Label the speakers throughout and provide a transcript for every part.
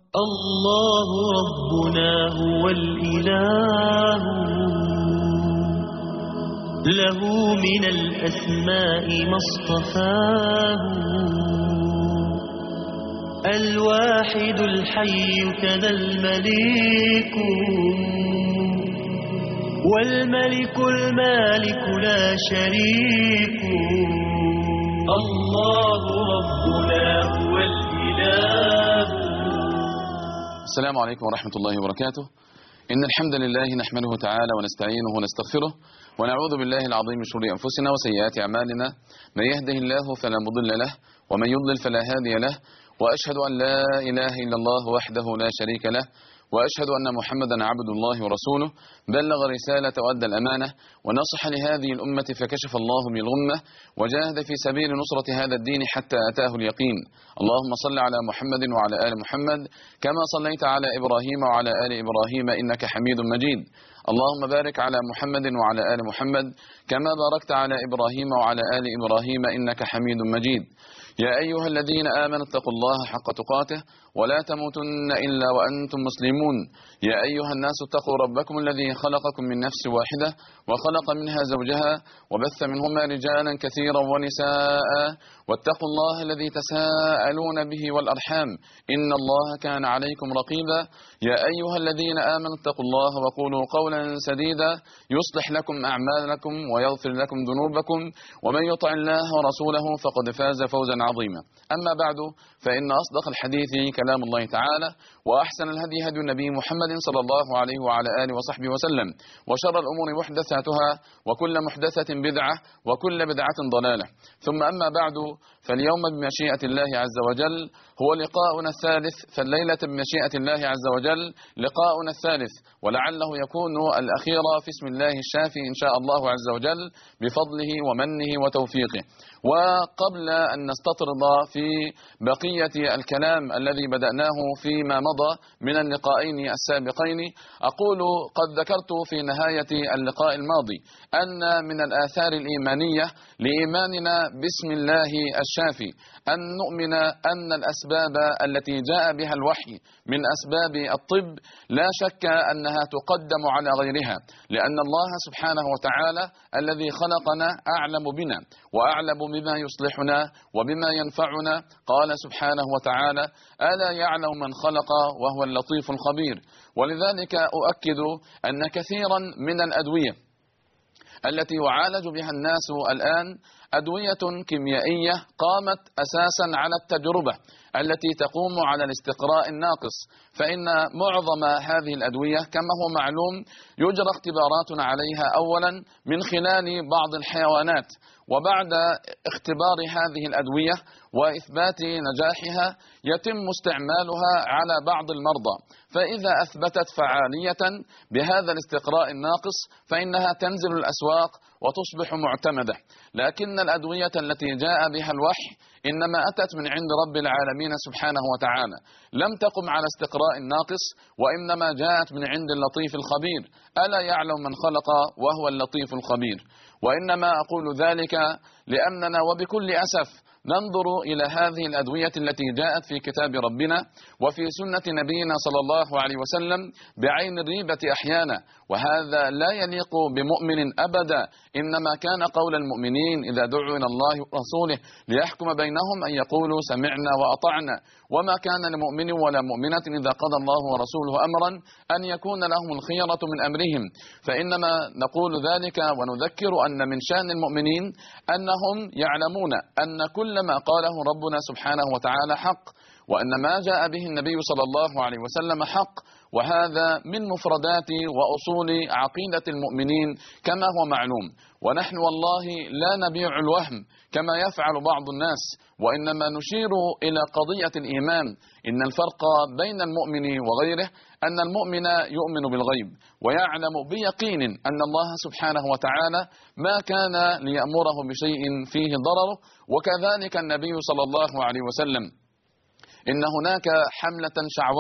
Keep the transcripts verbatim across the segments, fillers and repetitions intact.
Speaker 1: الله ربنا هو الإله، له من الأسماء ما اصطفاه، الواحد الحي كذا المليك، والملك المالك لا شريك. الله ربنا هو الإله.
Speaker 2: السلام عليكم ورحمة الله وبركاته. إن الحمد لله نحمده تعالى ونستعينه ونستغفره ونعوذ بالله العظيم من شرور أنفسنا وسيئات أعمالنا، من يهده الله فلا مضل له ومن يضلل فلا هادي له، وأشهد أن لا إله إلا الله وحده لا شريك له، وأشهد أن محمدا عبد الله ورسوله، بلغ رسالة وأدى الأمانة ونصح لهذه الأمة فكشف الله بالغمة، وجاهد في سبيل نصرة هذا الدين حتى أتاه اليقين. اللهم صل على محمد وعلى آل محمد كما صليت على إبراهيم وعلى آل إبراهيم إنك حميد مجيد. اللهم بارك على محمد وعلى آل محمد كما باركت على إبراهيم وعلى آل إبراهيم إنك حميد مجيد. يا أيها الذين آمنوا اتقوا الله حق تقاته ولا تموتن إلا وأنتم مسلمون. يا أيها الناس اتقوا ربكم الذي خلقكم من نفس واحدة وخلق منها زوجها وبث منهما رجالا كثيرا ونساء، واتقوا الله الذي تساءلون به والأرحام إن الله كان عليكم رقيبا. يا أيها الذين آمنوا اتقوا الله وقولوا قولا سديدا يصلح لكم أعمالكم ويغفر لكم ذنوبكم، ومن يطع الله ورسوله فقد فاز فوزا عظيما. أما بعد، فإن أصدق الحديث كلام الله تعالى، وأحسن الهدي هدي النبي محمد صلى الله عليه وعلى آله وصحبه وسلم، وشر الأمور محدثاتها، وكل محدثة بدعة، وكل بدعة ضلالة. ثم أما بعد، فاليوم بمشيئة الله عز وجل هو لقاؤنا الثالث، فالليلة بمشيئة الله عز وجل لقاؤنا الثالث، ولعله يكون الأخير في اسم الله الشافي إن شاء الله عز وجل بفضله ومنه وتوفيقه. وقبل أن نستطرد في بقية الكلام الذي بدأناه فيما مضى من اللقاءين السابقين، أقول قد ذكرت في نهاية اللقاء الماضي أن من الآثار الإيمانية لإيماننا باسم الله الشافي أن نؤمن أن الأسباب التي جاء بها الوحي من أسباب الطب لا شك أنها تقدم على غيرها، لأن الله سبحانه وتعالى الذي خلقنا أعلم بنا وأعلم بما يصلحنا وبما ينفعنا. قال سبحانه وتعالى: ألا يعلم من خلق وهو اللطيف الخبير. ولذلك أؤكد أن كثيرا من الأدوية التي يعالج بها الناس الآن أدوية كيميائية قامت أساسا على التجربة التي تقوم على الاستقراء الناقص، فإن معظم هذه الأدوية كما هو معلوم يجرى اختبارات عليها أولا من خلال بعض الحيوانات، وبعد اختبار هذه الأدوية وإثبات نجاحها يتم استعمالها على بعض المرضى، فإذا أثبتت فعالية بهذا الاستقراء الناقص فإنها تنزل الأسواق وتصبح معتمدة. لكن الأدوية التي جاء بها الوحي إنما أتت من عند رب العالمين سبحانه وتعالى، لم تقم على استقراء ناقص، وإنما جاءت من عند اللطيف الخبير. ألا يعلم من خلق وهو اللطيف الخبير. وإنما أقول ذلك لأننا وبكل أسف ننظر إلى هذه الأدوية التي جاءت في كتاب ربنا وفي سنة نبينا صلى الله عليه وسلم بعين الريبة أحيانا، وهذا لا يليق بمؤمن أبدا. إنما كان قول المؤمنين إذا دعوا إلى الله ورسوله ليحكم بينهم أن يقولوا سمعنا وأطعنا، وما كان لمؤمن ولا مؤمنة إذا قضى الله ورسوله أمرا أن يكون لهم الخيرة من أمرهم. فإنما نقول ذلك ونذكر أن من شأن المؤمنين أنهم يعلمون أن كل ما قاله ربنا سبحانه وتعالى حق، وأن ما جاء به النبي صلى الله عليه وسلم حق، وهذا من مفردات وأصول عقيدة المؤمنين كما هو معلوم. ونحن والله لا نبيع الوهم كما يفعل بعض الناس، وإنما نشير إلى قضية الإيمان. إن الفرق بين المؤمن وغيره أن المؤمن يؤمن بالغيب ويعلم بيقين أن الله سبحانه وتعالى ما كان ليأمره بشيء فيه ضرره. وكذلك النبي صلى الله عليه وسلم إن هناك حملة شعواء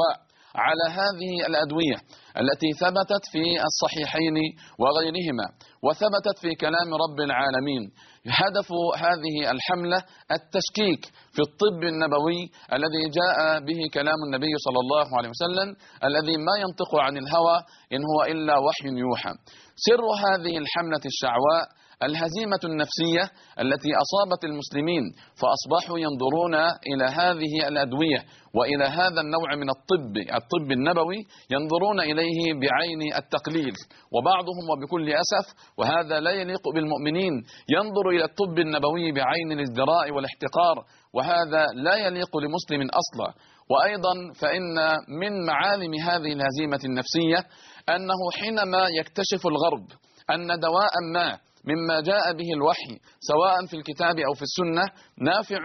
Speaker 2: على هذه الأدوية التي ثبتت في الصحيحين وغيرهما وثبتت في كلام رب العالمين. هدف هذه الحملة التشكيك في الطب النبوي الذي جاء به كلام النبي صلى الله عليه وسلم الذي ما ينطق عن الهوى إن هو إلا وحي يوحى. سر هذه الحملة الشعواء الهزيمة النفسية التي أصابت المسلمين، فأصبحوا ينظرون إلى هذه الأدوية وإلى هذا النوع من الطب الطب النبوي ينظرون إليه بعين التقليل، وبعضهم وبكل أسف وهذا لا يليق بالمؤمنين ينظر إلى الطب النبوي بعين الازدراء والاحتقار، وهذا لا يليق لمسلم أصلا. وأيضا فإن من معالم هذه الهزيمة النفسية أنه حينما يكتشف الغرب أن دواء ما مما جاء به الوحي سواء في الكتاب أو في السنة نافع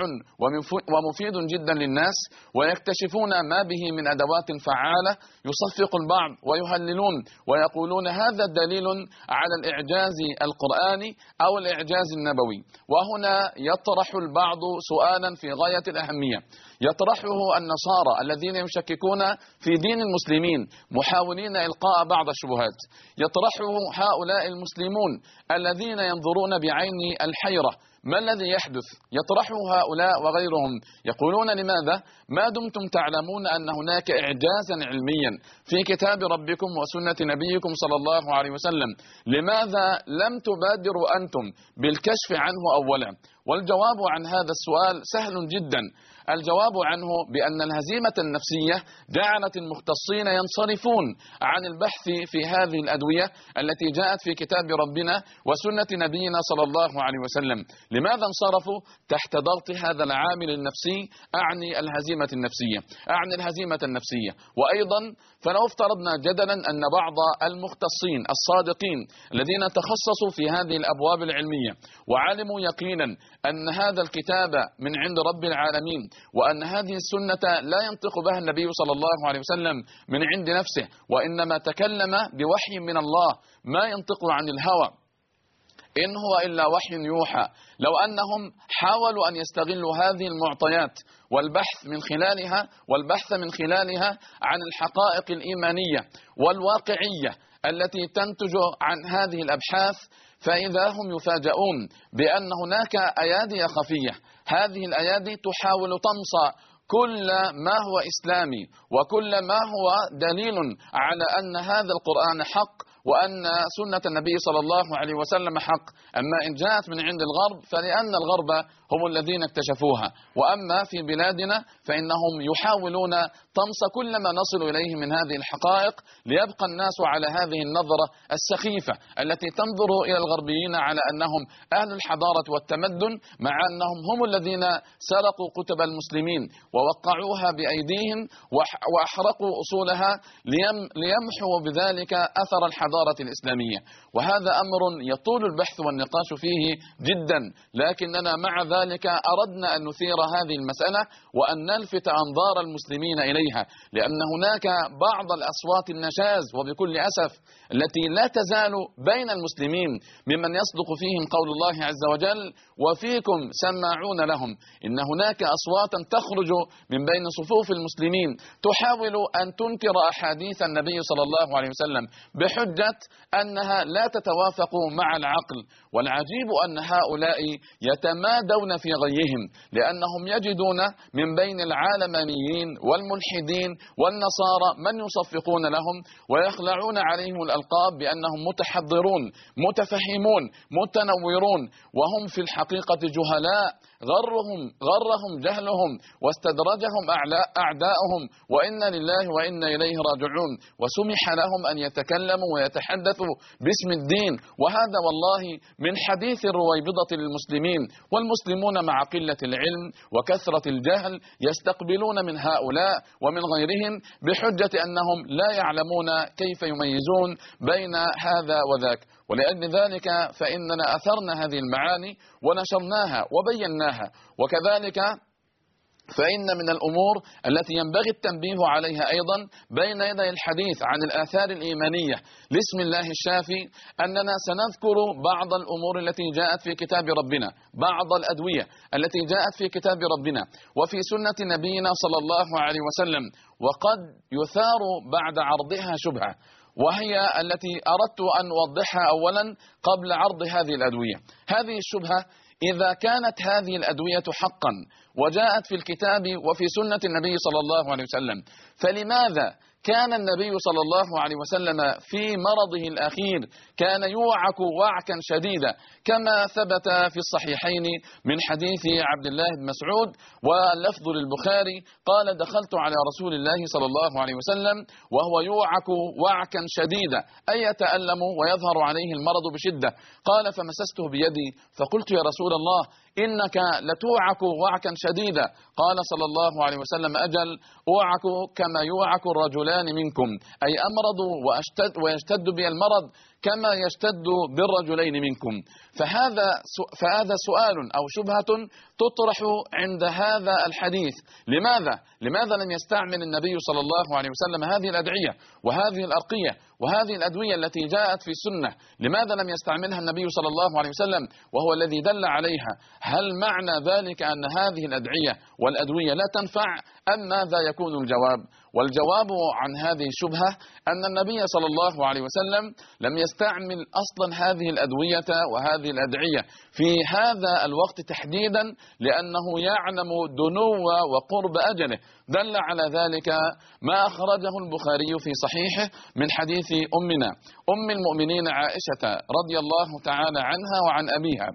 Speaker 2: ومفيد جدا للناس، ويكتشفون ما به من أدوات فعالة، يصفق البعض ويهللون ويقولون هذا دليل على الإعجاز القرآني أو الإعجاز النبوي. وهنا يطرح البعض سؤالا في غاية الأهمية، يطرحه النصارى الذين يشككون في دين المسلمين محاولين إلقاء بعض الشبهات، يطرحه هؤلاء المسلمون الذين ينظرون بعين الحيرة ما الذي يحدث، يطرحه هؤلاء وغيرهم يقولون لماذا ما دمتم تعلمون أن هناك إعجازا علميا في كتاب ربكم وسنة نبيكم صلى الله عليه وسلم لماذا لم تبادروا أنتم بالكشف عنه أولا؟ والجواب عن هذا السؤال سهل جدا، الجواب عنه بأن الهزيمة النفسية جعلت المختصين ينصرفون عن البحث في هذه الأدوية التي جاءت في كتاب ربنا وسنة نبينا صلى الله عليه وسلم. لماذا انصرفوا؟ تحت ضغط هذا العامل النفسي، أعني الهزيمة النفسية أعني الهزيمة النفسية. وأيضا فلو افترضنا جدلا أن بعض المختصين الصادقين الذين تخصصوا في هذه الأبواب العلمية وعلموا يقينا أن هذا الكتاب من عند رب العالمين وأن هذه السنة لا ينطق بها النبي صلى الله عليه وسلم من عند نفسه وإنما تكلم بوحي من الله ما ينطق عن الهوى إن هو إلا وحي يوحى، لو أنهم حاولوا أن يستغلوا هذه المعطيات والبحث من خلالها والبحث من خلالها عن الحقائق الإيمانية والواقعية التي تنتج عن هذه الأبحاث، فإذا هم يفاجؤون بأن هناك أيادي خفية، هذه الأيادي تحاول طمس كل ما هو إسلامي وكل ما هو دليل على أن هذا القرآن حق وأن سنة النبي صلى الله عليه وسلم حق. أما إن جاءت من عند الغرب فلأن الغرب هم الذين اكتشفوها، وأما في بلادنا فإنهم يحاولون طمس كل ما نصل إليه من هذه الحقائق ليبقى الناس على هذه النظرة السخيفة التي تنظر إلى الغربيين على أنهم أهل الحضارة والتمدن، مع أنهم هم الذين سرقوا كتب المسلمين ووقعوها بأيديهم وأحرقوا أصولها ليمحوا بذلك أثر الحضارة الإسلامية. وهذا أمر يطول البحث والنقاش فيه جدا، لكننا مع ذلك أردنا أن نثير هذه المسألة وأن نلفت أنظار المسلمين إليها، لأن هناك بعض الأصوات النشاز وبكل أسف التي لا تزال بين المسلمين ممن يصدق فيهم قول الله عز وجل وفيكم سماعون لهم. إن هناك أصواتا تخرج من بين صفوف المسلمين تحاول أن تنكر أحاديث النبي صلى الله عليه وسلم بحجة أنها لا تتوافق مع العقل. والعجيب أن هؤلاء يتمادون في غيهم، لأنهم يجدون من بين العالمانيين والملحدين والنصارى من يصفقون لهم ويخلعون عليهم الألقاب بأنهم متحضرون متفهمون متنورون، وهم في الحقيقة جهلاء غرهم غرهم جهلهم واستدرجهم أعداؤهم، وإنا لله وإنا إليه راجعون، وسمح لهم أن يتكلموا ويتحدثوا باسم الدين. وهذا والله من حديث الرويبضة للمسلمين، والمسلمون مع قلة العلم وكثرة الجهل يستقبلون من هؤلاء ومن غيرهم بحجة أنهم لا يعلمون كيف يميزون بين هذا وذاك. ولأجل ذلك فإننا أثرنا هذه المعاني ونشرناها وبيناها، وكذلك فإن من الأمور التي ينبغي التنبيه عليها أيضا بين يدي الحديث عن الآثار الإيمانية لاسم الله الشافي أننا سنذكر بعض الأمور التي جاءت في كتاب ربنا، بعض الأدوية التي جاءت في كتاب ربنا وفي سنة نبينا صلى الله عليه وسلم، وقد يثار بعد عرضها شبهة، وهي التي أردت أن أوضحها أولا قبل عرض هذه الأدوية. هذه الشبهة: إذا كانت هذه الأدوية حقا وجاءت في الكتاب وفي سنة النبي صلى الله عليه وسلم، فلماذا كان النبي صلى الله عليه وسلم في مرضه الأخير كان يوعك وعكا شديدا، كما ثبت في الصحيحين من حديث عبد الله بن مسعود واللفظ للبخاري قال: دخلت على رسول الله صلى الله عليه وسلم وهو يوعك وعكا شديدا، أي يتألم ويظهر عليه المرض بشدة. قال: فمسسته بيدي فقلت: يا رسول الله، إنك لتوعك وعكا شديدا. قال صلى الله عليه وسلم: أجل، أوعك كما يوعك الرجلان منكم، أي أمرض وأشتد ويشتد بي المرض كما يشتد بالرجلين منكم. فهذا فهذا سؤال أو شبهة تطرح عند هذا الحديث: لماذا لماذا لم يستعمل النبي صلى الله عليه وسلم هذه الأدعية وهذه الأرقية وهذه الأدوية التي جاءت في السنة؟ لماذا لم يستعملها النبي صلى الله عليه وسلم وهو الذي دل عليها؟ هل معنى ذلك أن هذه الأدعية والأدوية لا تنفع أم ماذا يكون الجواب؟ والجواب عن هذه الشبهة أن النبي صلى الله عليه وسلم لم يستعمل أصلا هذه الأدوية وهذه الأدعية في هذا الوقت تحديدا، لأنه يعلم دنو وقرب أجله. دل على ذلك ما أخرجه البخاري في صحيحه من حديث أمنا أم المؤمنين عائشة رضي الله تعالى عنها وعن أبيها،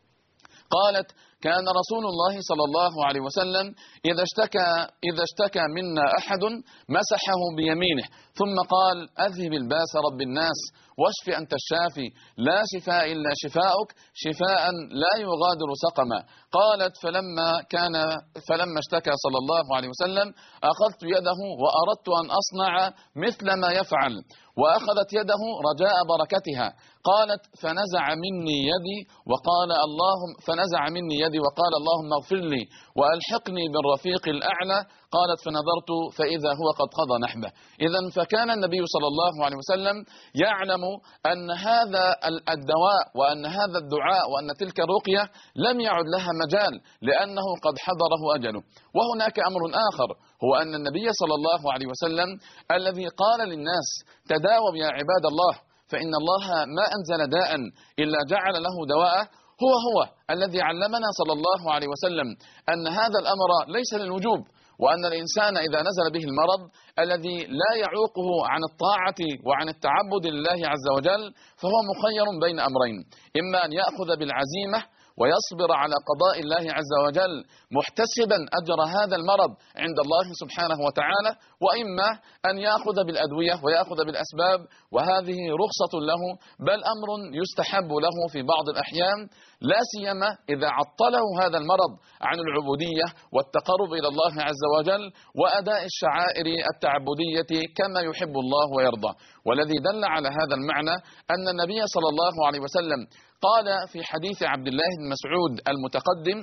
Speaker 2: قالت: كان رسول الله صلى الله عليه وسلم إذا اشتكى إذا اشتكى منا أحد مسحه بيمينه ثم قال: أذهب الباس رب الناس واشف أنت الشافي، لا شفاء إلا شفاؤك، شفاء لا يغادر سقما. قالت: فلما كان فلما اشتكى صلى الله عليه وسلم أخذت يده وأردت أن أصنع مثل ما يفعل، وأخذت يده رجاء بركتها. قالت: فنزع مني يدي وقال اللهم فنزع مني يدي وقال اللهم اغفر لي وألحقني بالرفيق الأعلى. قالت: فنظرت فإذا هو قد قضى نحبه. إذن فكان النبي صلى الله عليه وسلم يعلم أن هذا الدواء وأن هذا الدعاء وأن تلك الرقية لم يعد لها مجال، لأنه قد حضره أجله. وهناك أمر آخر، هو أن النبي صلى الله عليه وسلم الذي قال للناس: تداووا يا عباد الله فإن الله ما أنزل داء إلا جعل له دواء، هو هو الذي علمنا صلى الله عليه وسلم أن هذا الأمر ليس للوجوب، وأن الإنسان إذا نزل به المرض الذي لا يعوقه عن الطاعة وعن التعبد لله عز وجل، فهو مخير بين أمرين: إما أن يأخذ بالعزيمة ويصبر على قضاء الله عز وجل محتسبا أجر هذا المرض عند الله سبحانه وتعالى، وإما أن يأخذ بالأدوية ويأخذ بالأسباب، وهذه رخصة له، بل أمر يستحب له في بعض الأحيان، لا سيما إذا عطله هذا المرض عن العبودية والتقرب إلى الله عز وجل وأداء الشعائر التعبدية كما يحب الله ويرضى. والذي دل على هذا المعنى أن النبي صلى الله عليه وسلم قال في حديث عبد الله بن مسعود المتقدم،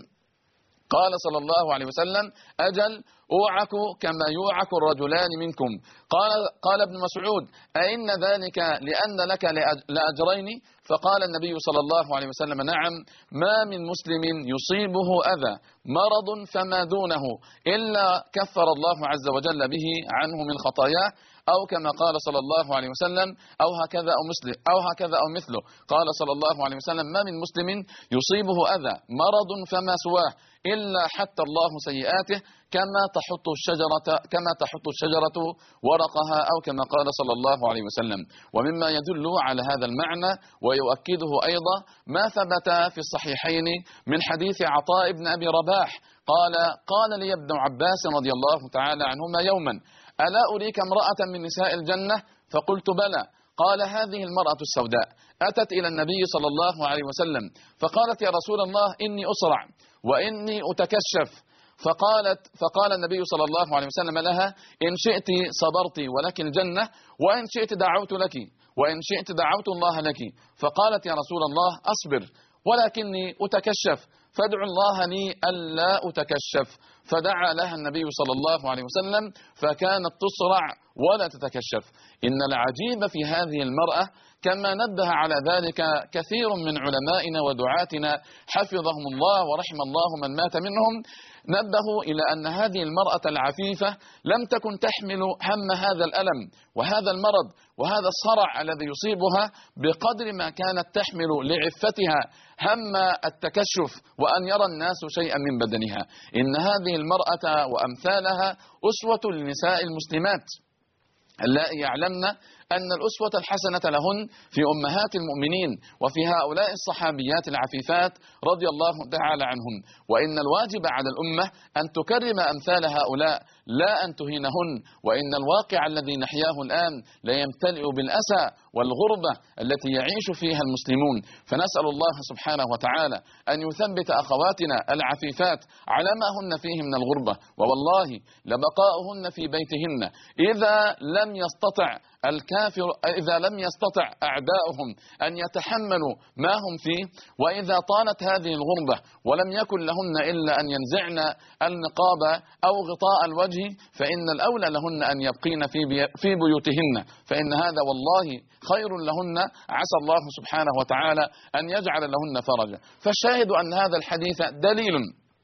Speaker 2: قال صلى الله عليه وسلم: أجل، أوعك كما يوعك الرجلان منكم. قال قال ابن مسعود: أئن ذلك لأن لك لأجرين؟ فقال النبي صلى الله عليه وسلم: نعم، ما من مسلم يصيبه أذى مرض فما دونه إلا كفر الله عز وجل به عنه من خطاياه، أو كما قال صلى الله عليه وسلم: أو هكذا أو مثله أو هكذا أو مثله. قال صلى الله عليه وسلم: ما من مسلم يصيبه أذى مرض فما سواه إلا حتى الله سيئاته كما تحط الشجرة كما تحط الشجرة ورقها، أو كما قال صلى الله عليه وسلم. ومما يدل على هذا المعنى ويؤكده أيضا ما ثبت في الصحيحين من حديث عطاء بن أبي رباح قال: قال لي ابن عباس رضي الله تعالى عنهما يوما: ألا أريك امرأة من نساء الجنة؟ فقلت: بلى. قال: هذه المرأة السوداء أتت إلى النبي صلى الله عليه وسلم فقالت: يا رسول الله، إني أسرع وإني أتكشف. فقالت فقال النبي صلى الله عليه وسلم لها: إن شئت صبرت ولك الجنة، وإن شئت دعوت لك، وإن شئت دعوت الله لك. فقالت: يا رسول الله، أصبر ولكني أتكشف. فادعوا الله لي ألا أتكشف. فدعا لها النبي صلى الله عليه وسلم فكانت تصرع ولا تتكشف. إن العجيب في هذه المرأة كما نبه على ذلك كثير من علمائنا ودعاتنا حفظهم الله ورحم الله من مات منهم، نبهوا إلى أن هذه المرأة العفيفة لم تكن تحمل هم هذا الألم وهذا المرض وهذا الصرع الذي يصيبها بقدر ما كانت تحمل لعفتها هم التكشف وأن يرى الناس شيئا من بدنها. إن هذه المرأة وأمثالها أسوة للنساء المسلمات اللائي يعلمن أن الأسوة الحسنة لهن في أمهات المؤمنين وفي هؤلاء الصحابيات العفيفات رضي الله تعالى عنهن. وإن الواجب على الأمة أن تكرم أمثال هؤلاء لا أن تهينهن. وإن الواقع الذي نحياه الآن لا يمتلئ بالأسى والغربة التي يعيش فيها المسلمون، فنسأل الله سبحانه وتعالى أن يثبت أخواتنا العفيفات على ما هن فيه من الغربة. ووالله لبقاؤهن في بيتهن إذا لم يستطع الكافر إذا لم يستطع أعداؤهم أن يتحملوا ما هم فيه، وإذا طالت هذه الغربة ولم يكن لهن إلا أن ينزعن النقاب أو غطاء الوجه، فإن الأولى لهن أن يبقين في في بيوتهن، فإن هذا والله خير لهن، عسى الله سبحانه وتعالى أن يجعل لهن فرجا. فالشاهد أن هذا الحديث دليل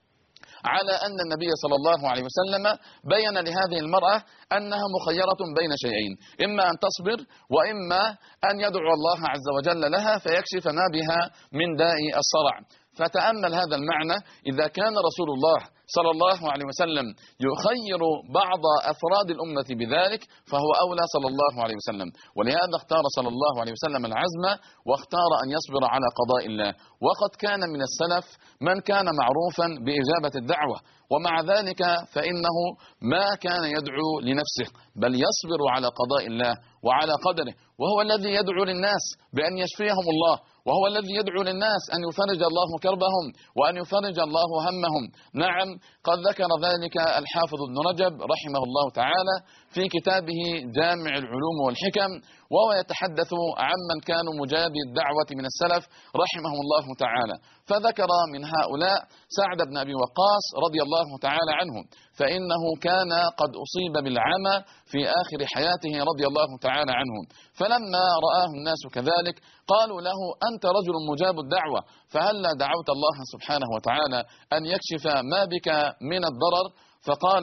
Speaker 2: على أن النبي صلى الله عليه وسلم بين لهذه المرأة أنها مخيرة بين شيئين، إما أن تصبر وإما أن يدعو الله عز وجل لها فيكشف ما بها من داء الصرع. فتأمل هذا المعنى، إذا كان رسول الله صلى الله عليه وسلم يخير بعض أفراد الأمة بذلك فهو أولى صلى الله عليه وسلم. ولهذا اختار صلى الله عليه وسلم العزم واختار أن يصبر على قضاء الله. وقد كان من السلف من كان معروفا بإجابة الدعوة، ومع ذلك فإنه ما كان يدعو لنفسه بل يصبر على قضاء الله وعلى قدره، وهو الذي يدعو للناس بأن يشفيهم الله، وهو الذي يدعو للناس أن يفرج الله كربهم وأن يفرج الله همهم. نعم، قد ذكر ذلك الحافظ ابن رجب رحمه الله تعالى في كتابه جامع العلوم والحكم، وهو يتحدث عمن كانوا مجابي الدعوة من السلف رحمهم الله تعالى، فذكر من هؤلاء سعد بن أبي وقاص رضي الله تعالى عنه، فإنه كان قد أصيب بالعمى في آخر حياته رضي الله تعالى عنه، فلما رآه الناس كذلك قالوا له: أنت رجل مجاب الدعوة، فهلا دعوت الله سبحانه وتعالى أن يكشف ما بك من الضرر؟ فقال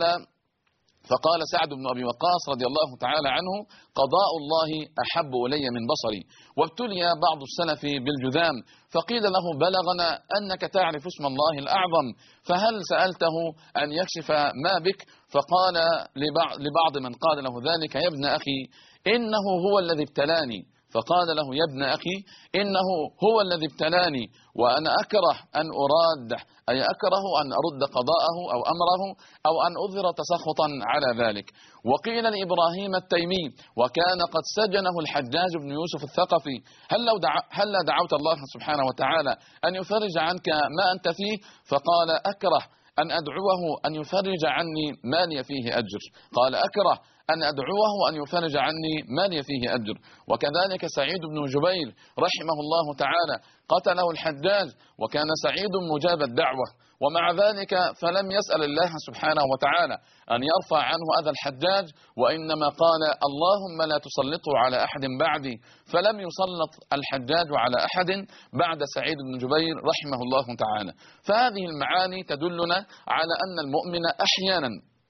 Speaker 2: فقال سعد بن أبي وقاص رضي الله تعالى عنه: قضاء الله أحب إلي من بصري. وابتلي بعض السلف بالجذام فقيل له: بلغنا أنك تعرف اسم الله الأعظم، فهل سألته أن يكشف ما بك؟ فقال لبعض من قال له ذلك: يا ابن أخي إنه هو الذي ابتلاني. فقال له: يا ابن أخي إنه هو الذي ابتلاني وأنا أكره أن أراده، أي أكره أن أرد قضاءه أو أمره أو أن أظهر تسخطا على ذلك. وقيل لإبراهيم التيمي وكان قد سجنه الحجاج بن يوسف الثقفي: هل لو دع... هل دعوت الله سبحانه وتعالى أن يفرج عنك ما أنت فيه؟ فقال: أكره أن أدعوه أن يفرج عني ما لي فيه أجر. قال: أكره أن أدعوه أن يفرج عني ما لي فيه أجر. وكذلك سعيد بن جبير رحمه الله تعالى قتله الحجاج وكان سعيد مجاب الدعوة، ومع ذلك فلم يسأل الله سبحانه وتعالى أن يرفع عنه أذى الحجاج، وإنما قال: اللهم لا تسلطه على أحد بعدي، فلم يسلط الحجاج على أحد بعد سعيد بن جبير رحمه الله تعالى. فهذه المعاني تدلنا على أن المؤمن أحيانا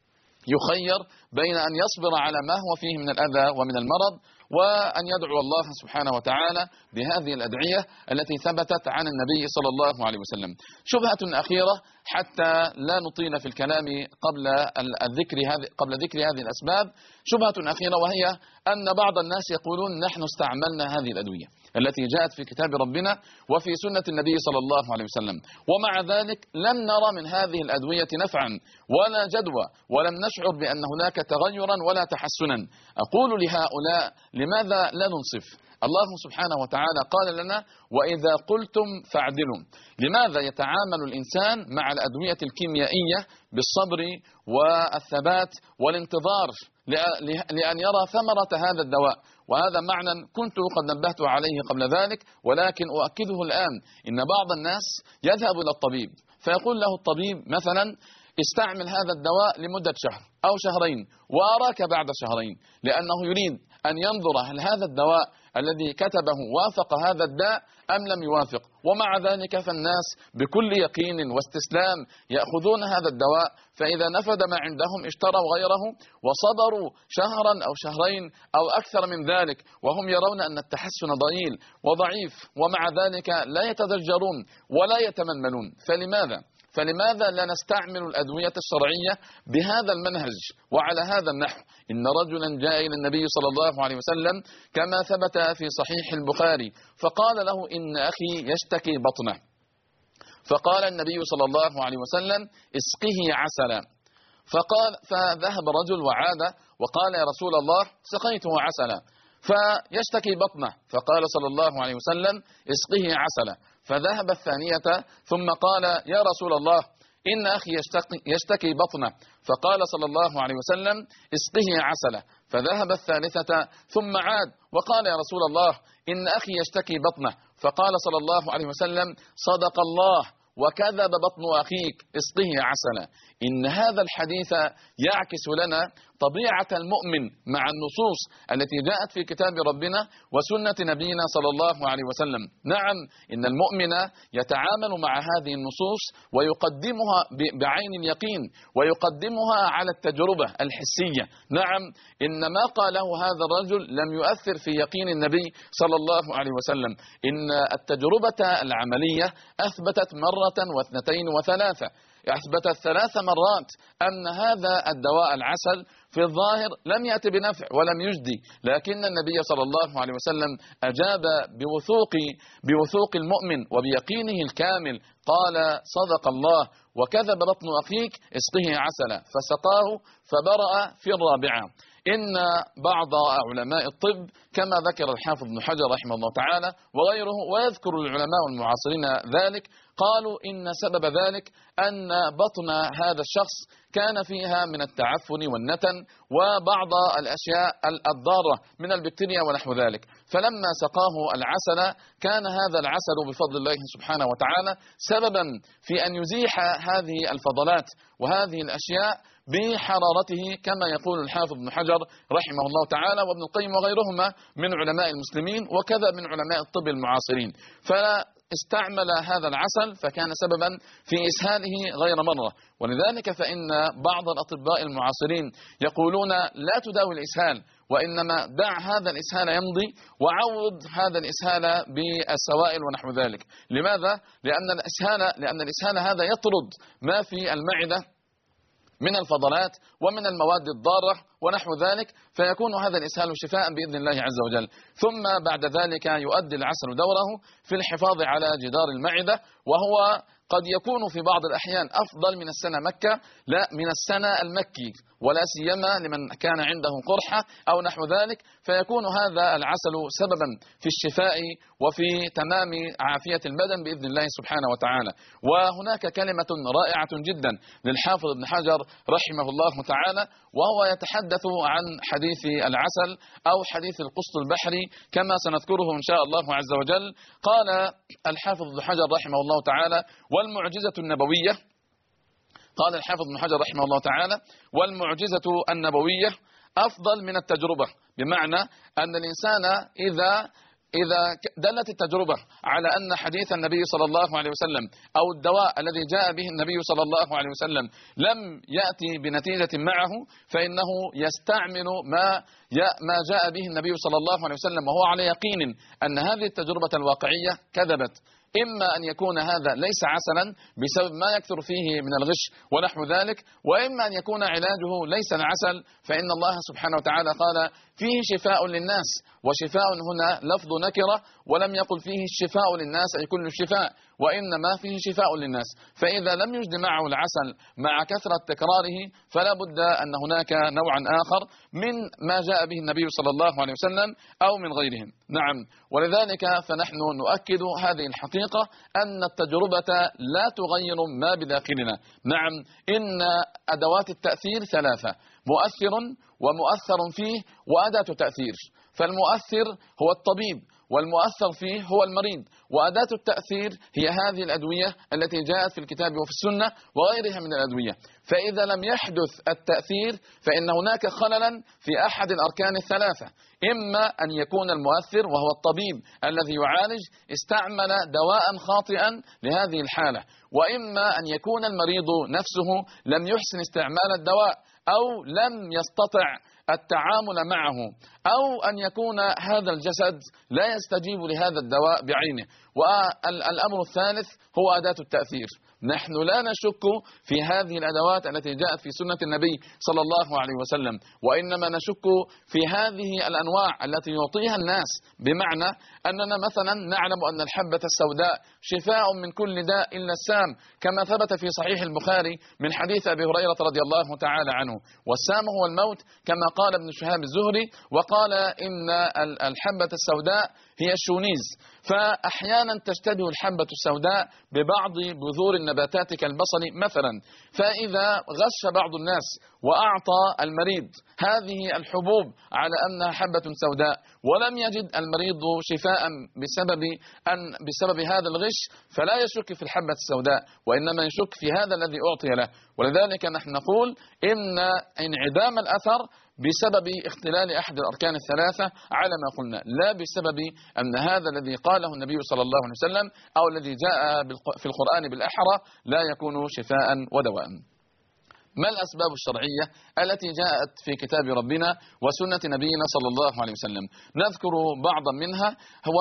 Speaker 2: يخير بين أن يصبر على ما هو فيه من الأذى ومن المرض وأن يدعو الله سبحانه وتعالى بهذه الأدعية التي ثبتت عن النبي صلى الله عليه وسلم. شبهة أخيرة حتى لا نطيل في الكلام قبل الذكر هذه قبل ذكر هذه الأسباب، شبهة أخيرة وهي أن بعض الناس يقولون: نحن استعملنا هذه الأدوية التي جاءت في كتاب ربنا وفي سنة النبي صلى الله عليه وسلم، ومع ذلك لم نرى من هذه الأدوية نفعا ولا جدوى ولم نشعر بأن هناك تغيرا ولا تحسنا. أقول لهؤلاء: لماذا لا ننصف الله سبحانه وتعالى قال لنا وإذا قلتم فاعدلوا. لماذا يتعامل الإنسان مع الأدوية الكيميائية بالصبر والثبات والانتظار لأن يرى ثمرة هذا الدواء؟ وهذا معنى كنت قد نبهت عليه قبل ذلك، ولكن أؤكده الآن. إن بعض الناس يذهب إلى الطبيب فيقول له الطبيب مثلا استعمل هذا الدواء لمدة شهر أو شهرين وأراك بعد شهرين، لأنه يريد أن ينظر هل هذا الدواء الذي كتبه وافق هذا الداء أم لم يوافق. ومع ذلك فالناس بكل يقين واستسلام يأخذون هذا الدواء، فإذا نفد ما عندهم اشتروا غيره وصبروا شهرا أو شهرين أو أكثر من ذلك وهم يرون أن التحسن ضئيل وضعيف، ومع ذلك لا يتضجرون ولا يتمنملون. فلماذا؟ فلماذا لا نستعمل الأدوية الشرعية بهذا المنهج وعلى هذا النحو؟ إن رجلا جاء إلى النبي صلى الله عليه وسلم كما ثبت في صحيح البخاري فقال له إن أخي يشتكي بطنه، فقال النبي صلى الله عليه وسلم اسقه عسلا. فقال فذهب رجل وعاد وقال يا رسول الله سقيته عسلا فيشتكي بطنه، فقال صلى الله عليه وسلم اسقه عسلا. فذهب الثانية ثم قال يا رسول الله إن أخي يشتكي, يشتكي بطنه، فقال صلى الله عليه وسلم اسقه عسلا. فذهب الثالثة ثم عاد وقال يا رسول الله إن أخي يشتكي بطنه، فقال صلى الله عليه وسلم صدق الله وكذب بطن أخيك اسقه عسلا. إن هذا الحديث يعكس لنا طبيعة المؤمن مع النصوص التي جاءت في كتاب ربنا وسنة نبينا صلى الله عليه وسلم. نعم، إن المؤمن يتعامل مع هذه النصوص ويقدمها بعين اليقين ويقدمها على التجربة الحسية. نعم، إن ما قاله هذا الرجل لم يؤثر في يقين النبي صلى الله عليه وسلم. إن التجربة العملية أثبتت مرة واثنتين وثلاثة، أثبتت ثلاث مرات أن هذا الدواء العسل في الظاهر لم يأتي بنفع ولم يجدي، لكن النبي صلى الله عليه وسلم أجاب بوثوق بوثوق المؤمن وبيقينه الكامل، قال صدق الله وكذب بطن أخيك اسقه عسلا، فسقاه فبرأ في الرابعة. إن بعض علماء الطب كما ذكر الحافظ ابن حجر رحمه الله تعالى وغيره ويذكر العلماء المعاصرين ذلك، قالوا إن سبب ذلك أن بطن هذا الشخص كان فيها من التعفن والنتن وبعض الأشياء الضارة من البكتيريا ونحو ذلك، فلما سقاه العسل كان هذا العسل بفضل الله سبحانه وتعالى سببا في أن يزيح هذه الفضلات وهذه الأشياء بحرارته كما يقول الحافظ ابن حجر رحمه الله تعالى وابن القيم وغيرهما من علماء المسلمين وكذا من علماء الطب المعاصرين. فاستعمل هذا العسل فكان سببا في إسهاله غير مرة، ولذلك فإن بعض الأطباء المعاصرين يقولون لا تداوي الإسهال، وإنما دع هذا الإسهال يمضي وعوض هذا الإسهال بالسوائل ونحو ذلك. لماذا؟ لأن الإسهال لأن الإسهال هذا يطرد ما في المعدة من الفضلات ومن المواد الضارة ونحو ذلك، فيكون هذا الإسهال شفاء بإذن الله عز وجل. ثم بعد ذلك يؤدي العسل دوره في الحفاظ على جدار المعدة، وهو قد يكون في بعض الأحيان أفضل من السنة مكة لا من السنة المكي، ولا سيما لمن كان عنده قرحة أو نحو ذلك، فيكون هذا العسل سببا في الشفاء وفي تمام عافية البدن بإذن الله سبحانه وتعالى. وهناك كلمة رائعة جدا للحافظ ابن حجر رحمه الله تعالى وهو يتحدث عن حديث العسل أو حديث القسط البحري كما سنذكره إن شاء الله عز وجل. قال الحافظ ابن حجر رحمه الله تعالى والمعجزة النبوية، قال الحافظ ابن حجر رحمه الله تعالى والمعجزة النبوية أفضل من التجربة، بمعنى أن الإنسان إذا إذا دلت التجربة على أن حديث النبي صلى الله عليه وسلم أو الدواء الذي جاء به النبي صلى الله عليه وسلم لم يأتي بنتيجة معه، فإنه يستعمل ما ما جاء به النبي صلى الله عليه وسلم وهو على يقين أن هذه التجربة الواقعية كذبت. إما أن يكون هذا ليس عسلا بسبب ما يكثر فيه من الغش ونحو ذلك، وإما أن يكون علاجه ليس العسل، فإن الله سبحانه وتعالى قال فيه شفاء للناس، وشفاء هنا لفظ نكرة ولم يقل فيه الشفاء للناس أي كل الشفاء، وإنما فيه شفاء للناس. فإذا لم يجد معه العسل مع كثرة تكراره فلا بد أن هناك نوعا آخر من ما جاء به النبي صلى الله عليه وسلم أو من غيرهم. نعم، ولذلك فنحن نؤكد هذه الحقيقة أن التجربة لا تغير ما بداخلنا. نعم، إن أدوات التأثير ثلاثة: مؤثر ومؤثر فيه وأداة تأثير. فالمؤثر هو الطبيب، والمؤثر فيه هو المريض، وأداة التأثير هي هذه الأدوية التي جاءت في الكتاب وفي السنة وغيرها من الأدوية. فإذا لم يحدث التأثير فإن هناك خللا في أحد الأركان الثلاثة: إما أن يكون المؤثر وهو الطبيب الذي يعالج استعمل دواء خاطئا لهذه الحالة، وإما أن يكون المريض نفسه لم يحسن استعمال الدواء أو لم يستطع التعامل معه، أو أن يكون هذا الجسد لا يستجيب لهذا الدواء بعينه. والأمر الثالث هو أداة التأثير. نحن لا نشك في هذه الأدوات التي جاءت في سنة النبي صلى الله عليه وسلم، وإنما نشك في هذه الأنواع التي يعطيها الناس، بمعنى أننا مثلا نعلم أن الحبة السوداء شفاء من كل داء إلا السام، كما ثبت في صحيح البخاري من حديث أبي هريرة رضي الله تعالى عنه: والسام هو الموت، كما قال ابن شهاب الزهري، وقال إن الحبة السوداء هي الشونيز. فأحيانا تشتبه الحبة السوداء ببعض بذور النباتات كالبصل مثلا، فإذا غش بعض الناس وأعطى المريض هذه الحبوب على أنها حبة سوداء ولم يجد المريض شفاء بسبب أن بسبب هذا الغش، فلا يشك في الحبة السوداء، وإنما يشك في هذا الذي أعطي له. ولذلك نحن نقول إن انعدام الأثر بسبب اختلال أحد الأركان الثلاثة على ما قلنا، لا بسبب أن هذا الذي قاله النبي صلى الله عليه وسلم أو الذي جاء في القرآن بالأحرى لا يكون شفاء ودواء. ما الأسباب الشرعية التي جاءت في كتاب ربنا وسنة نبينا صلى الله عليه وسلم؟ نذكر بعضا منها. هو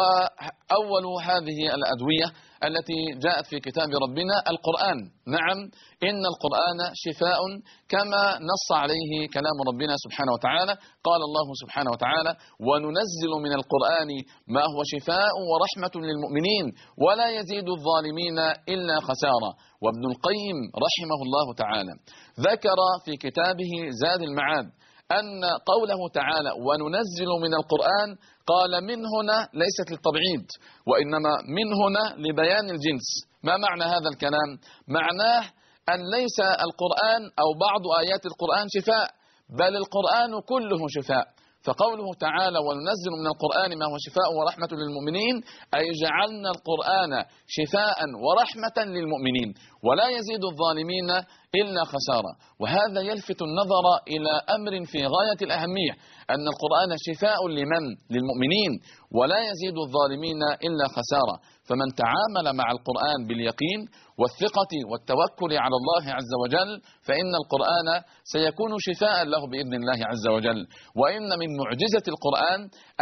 Speaker 2: أول هذه الأدوية التي جاءت في كتاب ربنا القرآن. نعم، إن القرآن شفاء كما نص عليه كلام ربنا سبحانه وتعالى. قال الله سبحانه وتعالى: وننزل من القرآن ما هو شفاء ورحمة للمؤمنين ولا يزيد الظالمين إلا خسارة. وابن القيم رحمه الله تعالى ذكر في كتابه زاد المعاد أن قوله تعالى وننزل من القرآن قال من هنا ليست للتبعيد، وإنما من هنا لبيان الجنس. ما معنى هذا الكلام؟ معناه أن ليس القرآن أو بعض آيات القرآن شفاء، بل القرآن كله شفاء. فقوله تعالى وننزل من القرآن ما هو شفاء ورحمة للمؤمنين أي جعلنا القرآن شفاء ورحمة للمؤمنين ولا يزيد الظالمين إلا خسارة. وهذا يلفت النظر إلى أمر في غاية الأهمية، أن القرآن شفاء لمن؟ للمؤمنين، ولا يزيد الظالمين إلا خسارة. فمن تعامل مع القرآن باليقين والثقة والتوكل على الله عز وجل فإن القرآن سيكون شفاء له بإذن الله عز وجل. وإن من معجزة القرآن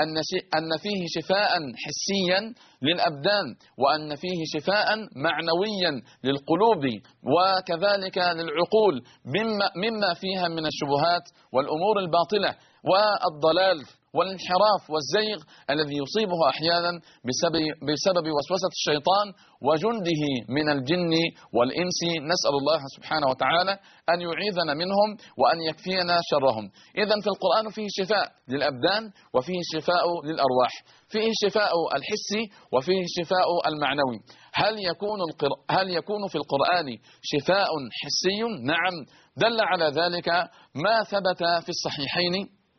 Speaker 2: أن فيه شفاء حسيا للأبدان، وأن فيه شفاء معنويا للقلوب وكذلك للعقول مما, مما فيها من الشبهات والأمور الباطلة والضلال والانحراف والزيغ الذي يصيبه أحيانا بسبب, بسبب وسوسة الشيطان وجنده من الجن والإنس. نسأل الله سبحانه وتعالى أن يعيذنا منهم وأن يكفينا شرهم. إذن في القرآن فيه شفاء للأبدان وفيه شفاء للأرواح، فيه شفاء الحسي وفيه شفاء المعنوي. هل يكون, هل يكون في القرآن شفاء حسي؟ نعم، دل على ذلك ما ثبت في الصحيحين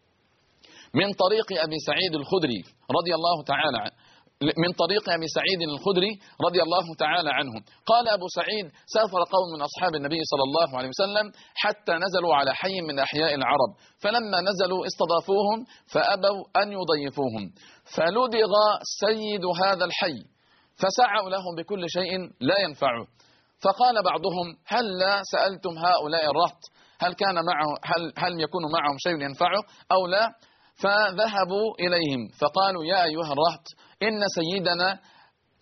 Speaker 2: من طريق أبي سعيد الخدري رضي الله تعالى عنه من طريق أبي سعيد الخدري رضي الله تعالى عنه قال أبو سعيد: سافر قوم من أصحاب النبي صلى الله عليه وسلم حتى نزلوا على حي من أحياء العرب، فلما نزلوا استضافوهم فأبوا أن يضيفوهم، فلدغ سيد هذا الحي فسعوا له بكل شيء لا ينفعه. فقال بعضهم: هل لا سألتم هؤلاء الرهط هل كان معه هل, هل يكون معهم شيء ينفعه أو لا؟ فذهبوا إليهم فقالوا: يا أيها الرهط إن سيدنا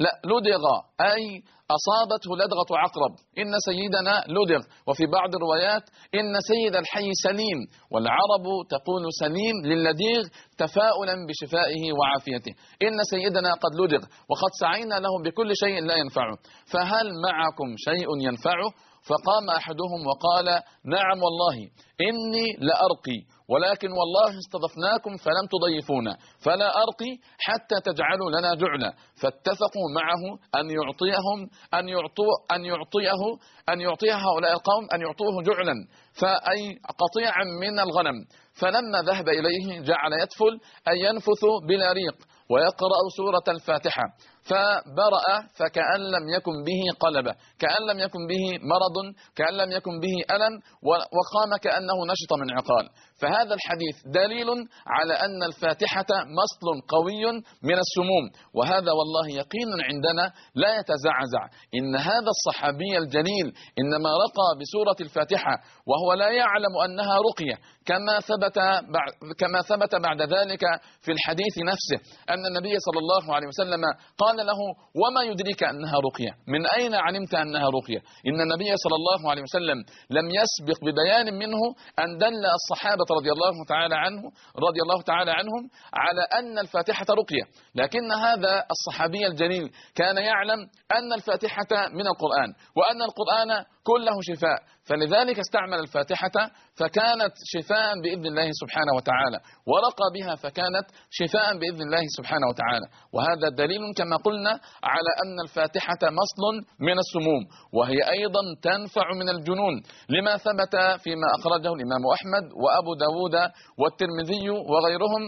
Speaker 2: لا، لدغ أي أصابته لدغة عقرب. إن سيدنا لدغ. وفي بعض الروايات إن سيد الحي سليم، والعرب تقول سليم للديغ تفاؤلا بشفائه وعافيته. إن سيدنا قد لدغ وقد سعينا له بكل شيء لا ينفعه، فهل معكم شيء ينفعه؟ فقام أحدهم وقال نعم والله إني لأرقي، ولكن والله استضفناكم فلم تضيفونا، فلا أرقي حتى تجعلوا لنا جعلا. فاتفقوا معه أن يعطيهم أن يعطوا أن يعطيه أن يعطي هؤلاء القوم أن يعطوه جعلا، فأي قطيعا من الغنم. فلما ذهب إليه جعل يتفل أي ينفث بلا ريق ويقرأ سورة الفاتحة، فبرأ فكأن لم يكن به قلبة، كأن لم يكن به مرض، كأن لم يكن به ألم، وقام كأنه نشط من عقال. فهذا الحديث دليل على أن الفاتحة مصل قوي من السموم، وهذا والله يقين عندنا لا يتزعزع. إن هذا الصحابي الجليل إنما رقى بسورة الفاتحة وهو لا يعلم أنها رقية، كما ثبت بعد كما ثبت بعد ذلك في الحديث نفسه أن النبي صلى الله عليه وسلم قال له وما يدريك أنها رقية؟ من أين علمت أنها رقية؟ إن النبي صلى الله عليه وسلم لم يسبق ببيان منه أن دل الصحابة رضي الله تعالى عنه رضي الله تعالى عنهم على أن الفاتحة رقية، لكن هذا الصحابي الجليل كان يعلم أن الفاتحة من القرآن وأن القرآن كله شفاء، فلذلك استعمل الفاتحة فكانت شفاء بإذن الله سبحانه وتعالى، ورقى بها فكانت شفاء بإذن الله سبحانه وتعالى. وهذا دليل كما قلنا على أن الفاتحة مصل من السموم، وهي أيضا تنفع من الجنون، لما ثبت فيما أخرجه الإمام أحمد وأبو داود والترمذي وغيرهم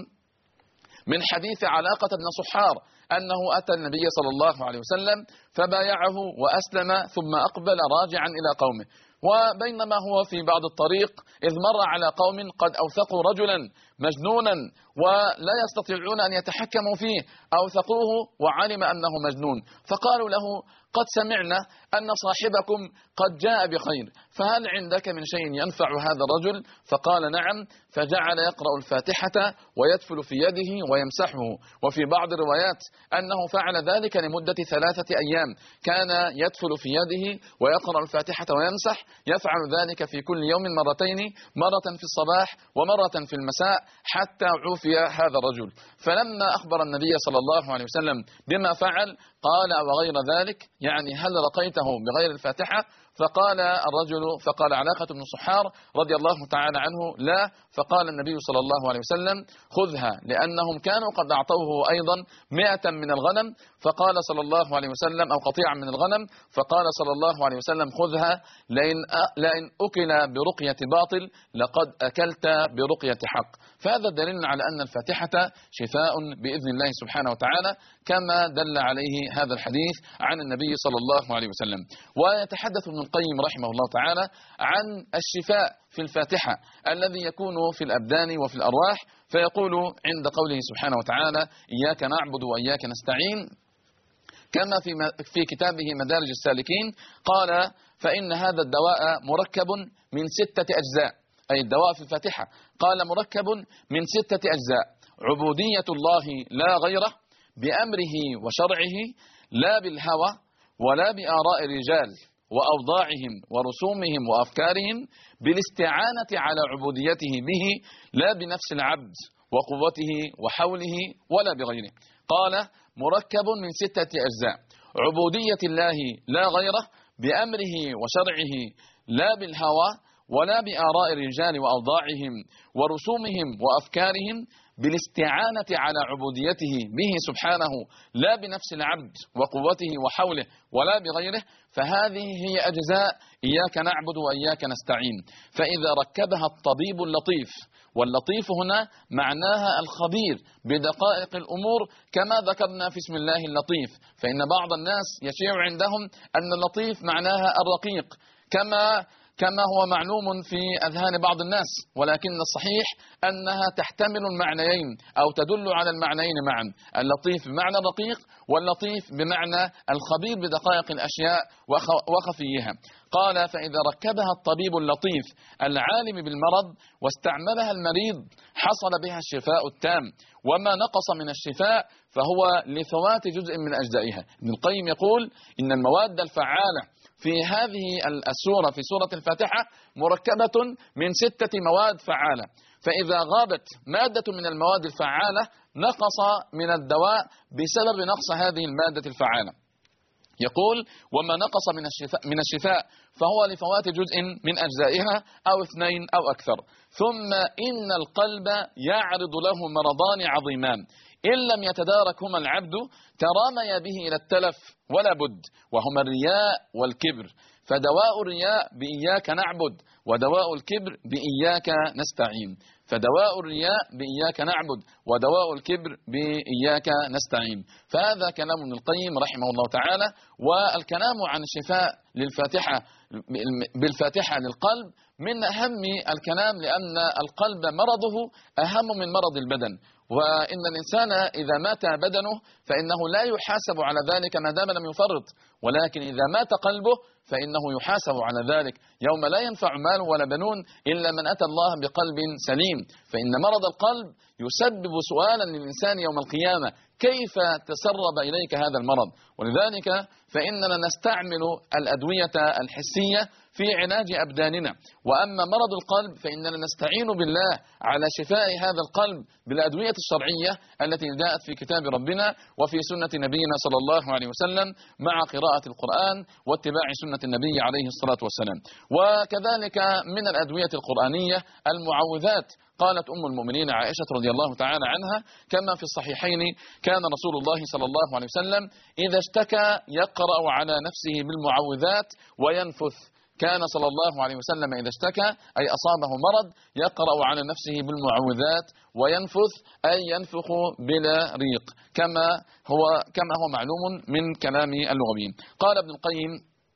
Speaker 2: من حديث علاقة بن صحار أنه أتى النبي صلى الله عليه وسلم فبايعه وأسلم ثم أقبل راجعا إلى قومه، وبينما هو في بعض الطريق إذ مر على قوم قد أوثقوا رجلا مجنونا ولا يستطيعون أن يتحكموا فيه، أوثقوه وعلم أنه مجنون، فقالوا له قد سمعنا أن صاحبكم قد جاء بخير، فهل عندك من شيء ينفع هذا الرجل؟ فقال نعم، فجعل يقرأ الفاتحة ويدفل في يده ويمسحه. وفي بعض الروايات أنه فعل ذلك لمدة ثلاثة أيام، كان يدفل في يده ويقرأ الفاتحة ويمسح، يفعل ذلك في كل يوم مرتين، مرة في الصباح ومرة في المساء، حتى عوفي هذا الرجل. فلما أخبر النبي صلى الله عليه وسلم بما فعل قال وغير ذلك، يعني هل رقيته بغير الفاتحة؟ فقال الرجل فقال علاقة بن صحار رضي الله تعالى عنه لا، فقال النبي صلى الله عليه وسلم خذها، لأنهم كانوا قد أعطوه أيضا مئة من الغنم، فقال صلى الله عليه وسلم أو قطيعا من الغنم، فقال صلى الله عليه وسلم خذها، لئن لئن أكل برقية باطل لقد أكلت برقية حق. فهذا دليل على أن الفاتحة شفاء بإذن الله سبحانه وتعالى، كما دل عليه هذا الحديث عن النبي صلى الله عليه وسلم. ويتحدث ابن القيم رحمه الله تعالى عن الشفاء في الفاتحة الذي يكون في الأبدان وفي الأرواح، فيقول عند قوله سبحانه وتعالى إياك نعبد وإياك نستعين، كما في في كتابه مدارج السالكين قال فإن هذا الدواء مركب من ستة أجزاء، أي الدواء في الفاتحة قال مركب من ستة أجزاء: عبودية الله لا غيره، بأمره وشرعه، لا بالهوى ولا بآراء الرجال وأوضاعهم ورسومهم وأفكارهم، بالاستعانة على عبوديته به، لا بنفس العبد وقوته وحوله ولا بغيره. قال مركب من ستة أجزاء: عبودية الله لا غيره، بأمره وشرعه، لا بالهوى ولا بآراء الرجال وأوضاعهم ورسومهم وأفكارهم، بالاستعانة على عبوديته به سبحانه، لا بنفس العبد وقوته وحوله ولا بغيره. فهذه هي أجزاء إياك نعبد وإياك نستعين. فإذا ركبها الطبيب اللطيف، واللطيف هنا معناها الخبير بدقائق الأمور، كما ذكرنا في اسم الله اللطيف، فإن بعض الناس يشيع عندهم أن اللطيف معناها الرقيق، كما كما هو معلوم في أذهان بعض الناس، ولكن الصحيح أنها تحتمل المعنيين أو تدل على المعنيين معا، اللطيف بمعنى الرقيق، واللطيف بمعنى الخبير بدقائق الأشياء وخفيها. قال: فإذا ركبها الطبيب اللطيف العالم بالمرض واستعملها المريض حصل بها الشفاء التام، وما نقص من الشفاء فهو لفوات جزء من أجزائها. ابن القيم يقول إن المواد الفعالة في هذه السورة، في سورة الفاتحة، مركبة من ستة مواد فعالة، فإذا غابت مادة من المواد الفعالة نقص من الدواء بسبب نقص هذه المادة الفعالة. يقول: وما نقص من الشفاء, من الشفاء فهو لفوات جزء من أجزائها أو اثنين أو أكثر. ثم إن القلب يعرض له مرضان عظيمان إن لم يتداركهما العبد ترامي به إلى التلف ولا بد، وهما الرياء والكبر. فدواء الرياء بإياك نعبد، ودواء الكبر بإياك نستعين. فدواء الرياء بإياك نعبد، ودواء الكبر بإياك نستعين. فهذا كلام ابن القيم رحمه الله تعالى. والكلام عن الشفاء للفاتحة بالفاتحة للقلب من أهم الكلام، لأن القلب مرضه أهم من مرض البدن، وإن الإنسان إذا مات بدنه فإنه لا يحاسب على ذلك ما دام لم يفرط، ولكن إذا مات قلبه فإنه يحاسب على ذلك يوم لا ينفع مال ولا بنون إلا من أتى الله بقلب سليم. فإن مرض القلب يسبب سؤالا للإنسان يوم القيامة: كيف تسرب إليك هذا المرض؟ ولذلك فإننا نستعمل الأدوية الحسية في علاج أبداننا، وأما مرض القلب فإننا نستعين بالله على شفاء هذا القلب بالأدوية الشرعية التي جاءت في كتاب ربنا وفي سنة نبينا صلى الله عليه وسلم، مع قراءة القرآن واتباع سنة النبي عليه الصلاة والسلام. وكذلك من الأدوية القرآنية المعوذات. قالت أم المؤمنين عائشة رضي الله تعالى عنها كما في الصحيحين: كان رسول الله صلى الله عليه وسلم إذا اشتكى يقرأ على نفسه بالمعوذات وينفث. كان صلى الله عليه وسلم إذا اشتكى أي أصابه مرض يقرأ على نفسه بالمعوذات وينفث أي ينفخ بلا ريق، كما هو كما هو معلوم من كلام اللغويين. قال ابن القيم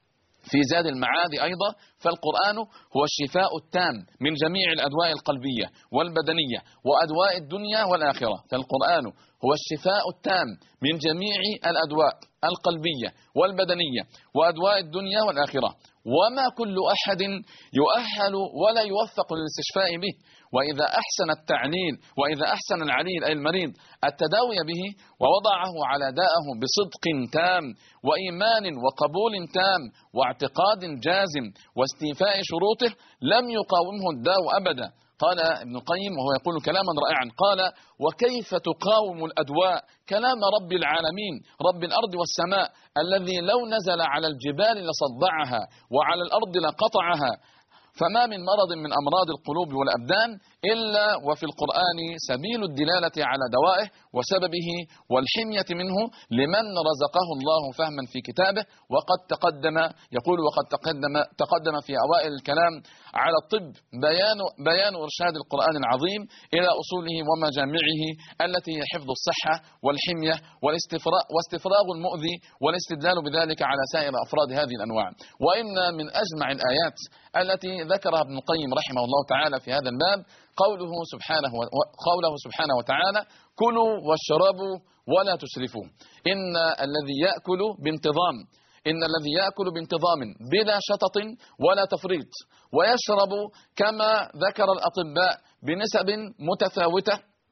Speaker 2: في زاد المعاد أيضا: فالقرآن هو الشفاء التام من جميع الأدواء القلبية والبدنية وأدواء الدنيا والآخرة. فالقرآن هو الشفاء التام من جميع الأدواء القلبية والبدنية وأدواء الدنيا والآخرة، وما كل أحد يؤهل ولا يوفق للاستشفاء به. وإذا أحسن التعليل وإذا أحسن العليل أي المريض التداوي به ووضعه على داءه بصدق تام وإيمان وقبول تام واعتقاد جازم واستيفاء شروطه لم يقاومه الداء أبدا. قال ابن القيم وهو يقول كلاما رائعا، قال: وكيف تقاوم الأدواء كلام رب العالمين رب الأرض والسماء الذي لو نزل على الجبال لصدعها وعلى الأرض لقطعها. فما من مرض من أمراض القلوب والأبدان إلا وفي القرآن سبيل الدلالة على دوائه وسببه والحمية منه لمن رزقه الله فهما في كتابه. وقد تقدم يقول وقد تقدم تقدم في أوائل الكلام على الطب بيان بيان إرشاد القرآن العظيم إلى أصوله ومجامعه التي هي حفظ الصحة والحمية والاستفراغ واستفراغ المؤذي والاستدلال بذلك على سائر أفراد هذه الأنواع. وإن من أجمع الآيات التي ذكرها ابن القيم رحمه الله تعالى في هذا الباب قوله سبحانه قوله سبحانه وتعالى: كلوا واشربوا ولا تسرفوا. إن الذي يأكل بانتظام إن الذي يأكل بانتظام بلا شطط ولا تفريط، ويشرب كما ذكر الأطباء بنسب متفاوتة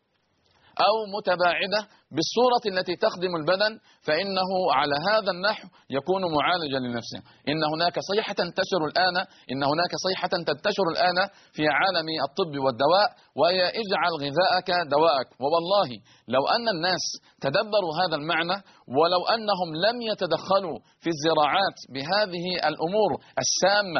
Speaker 2: أو متباعدة بالصورة التي تخدم البدن، فإنه على هذا النحو يكون معالجا لنفسه. إن هناك صيحة تنتشر الآن إن هناك صيحة تنتشر الآن في عالم الطب والدواء، وهي: اجعل غذاءك دواءك. ووالله لو أن الناس تدبروا هذا المعنى، ولو أنهم لم يتدخلوا في الزراعات بهذه الأمور السامة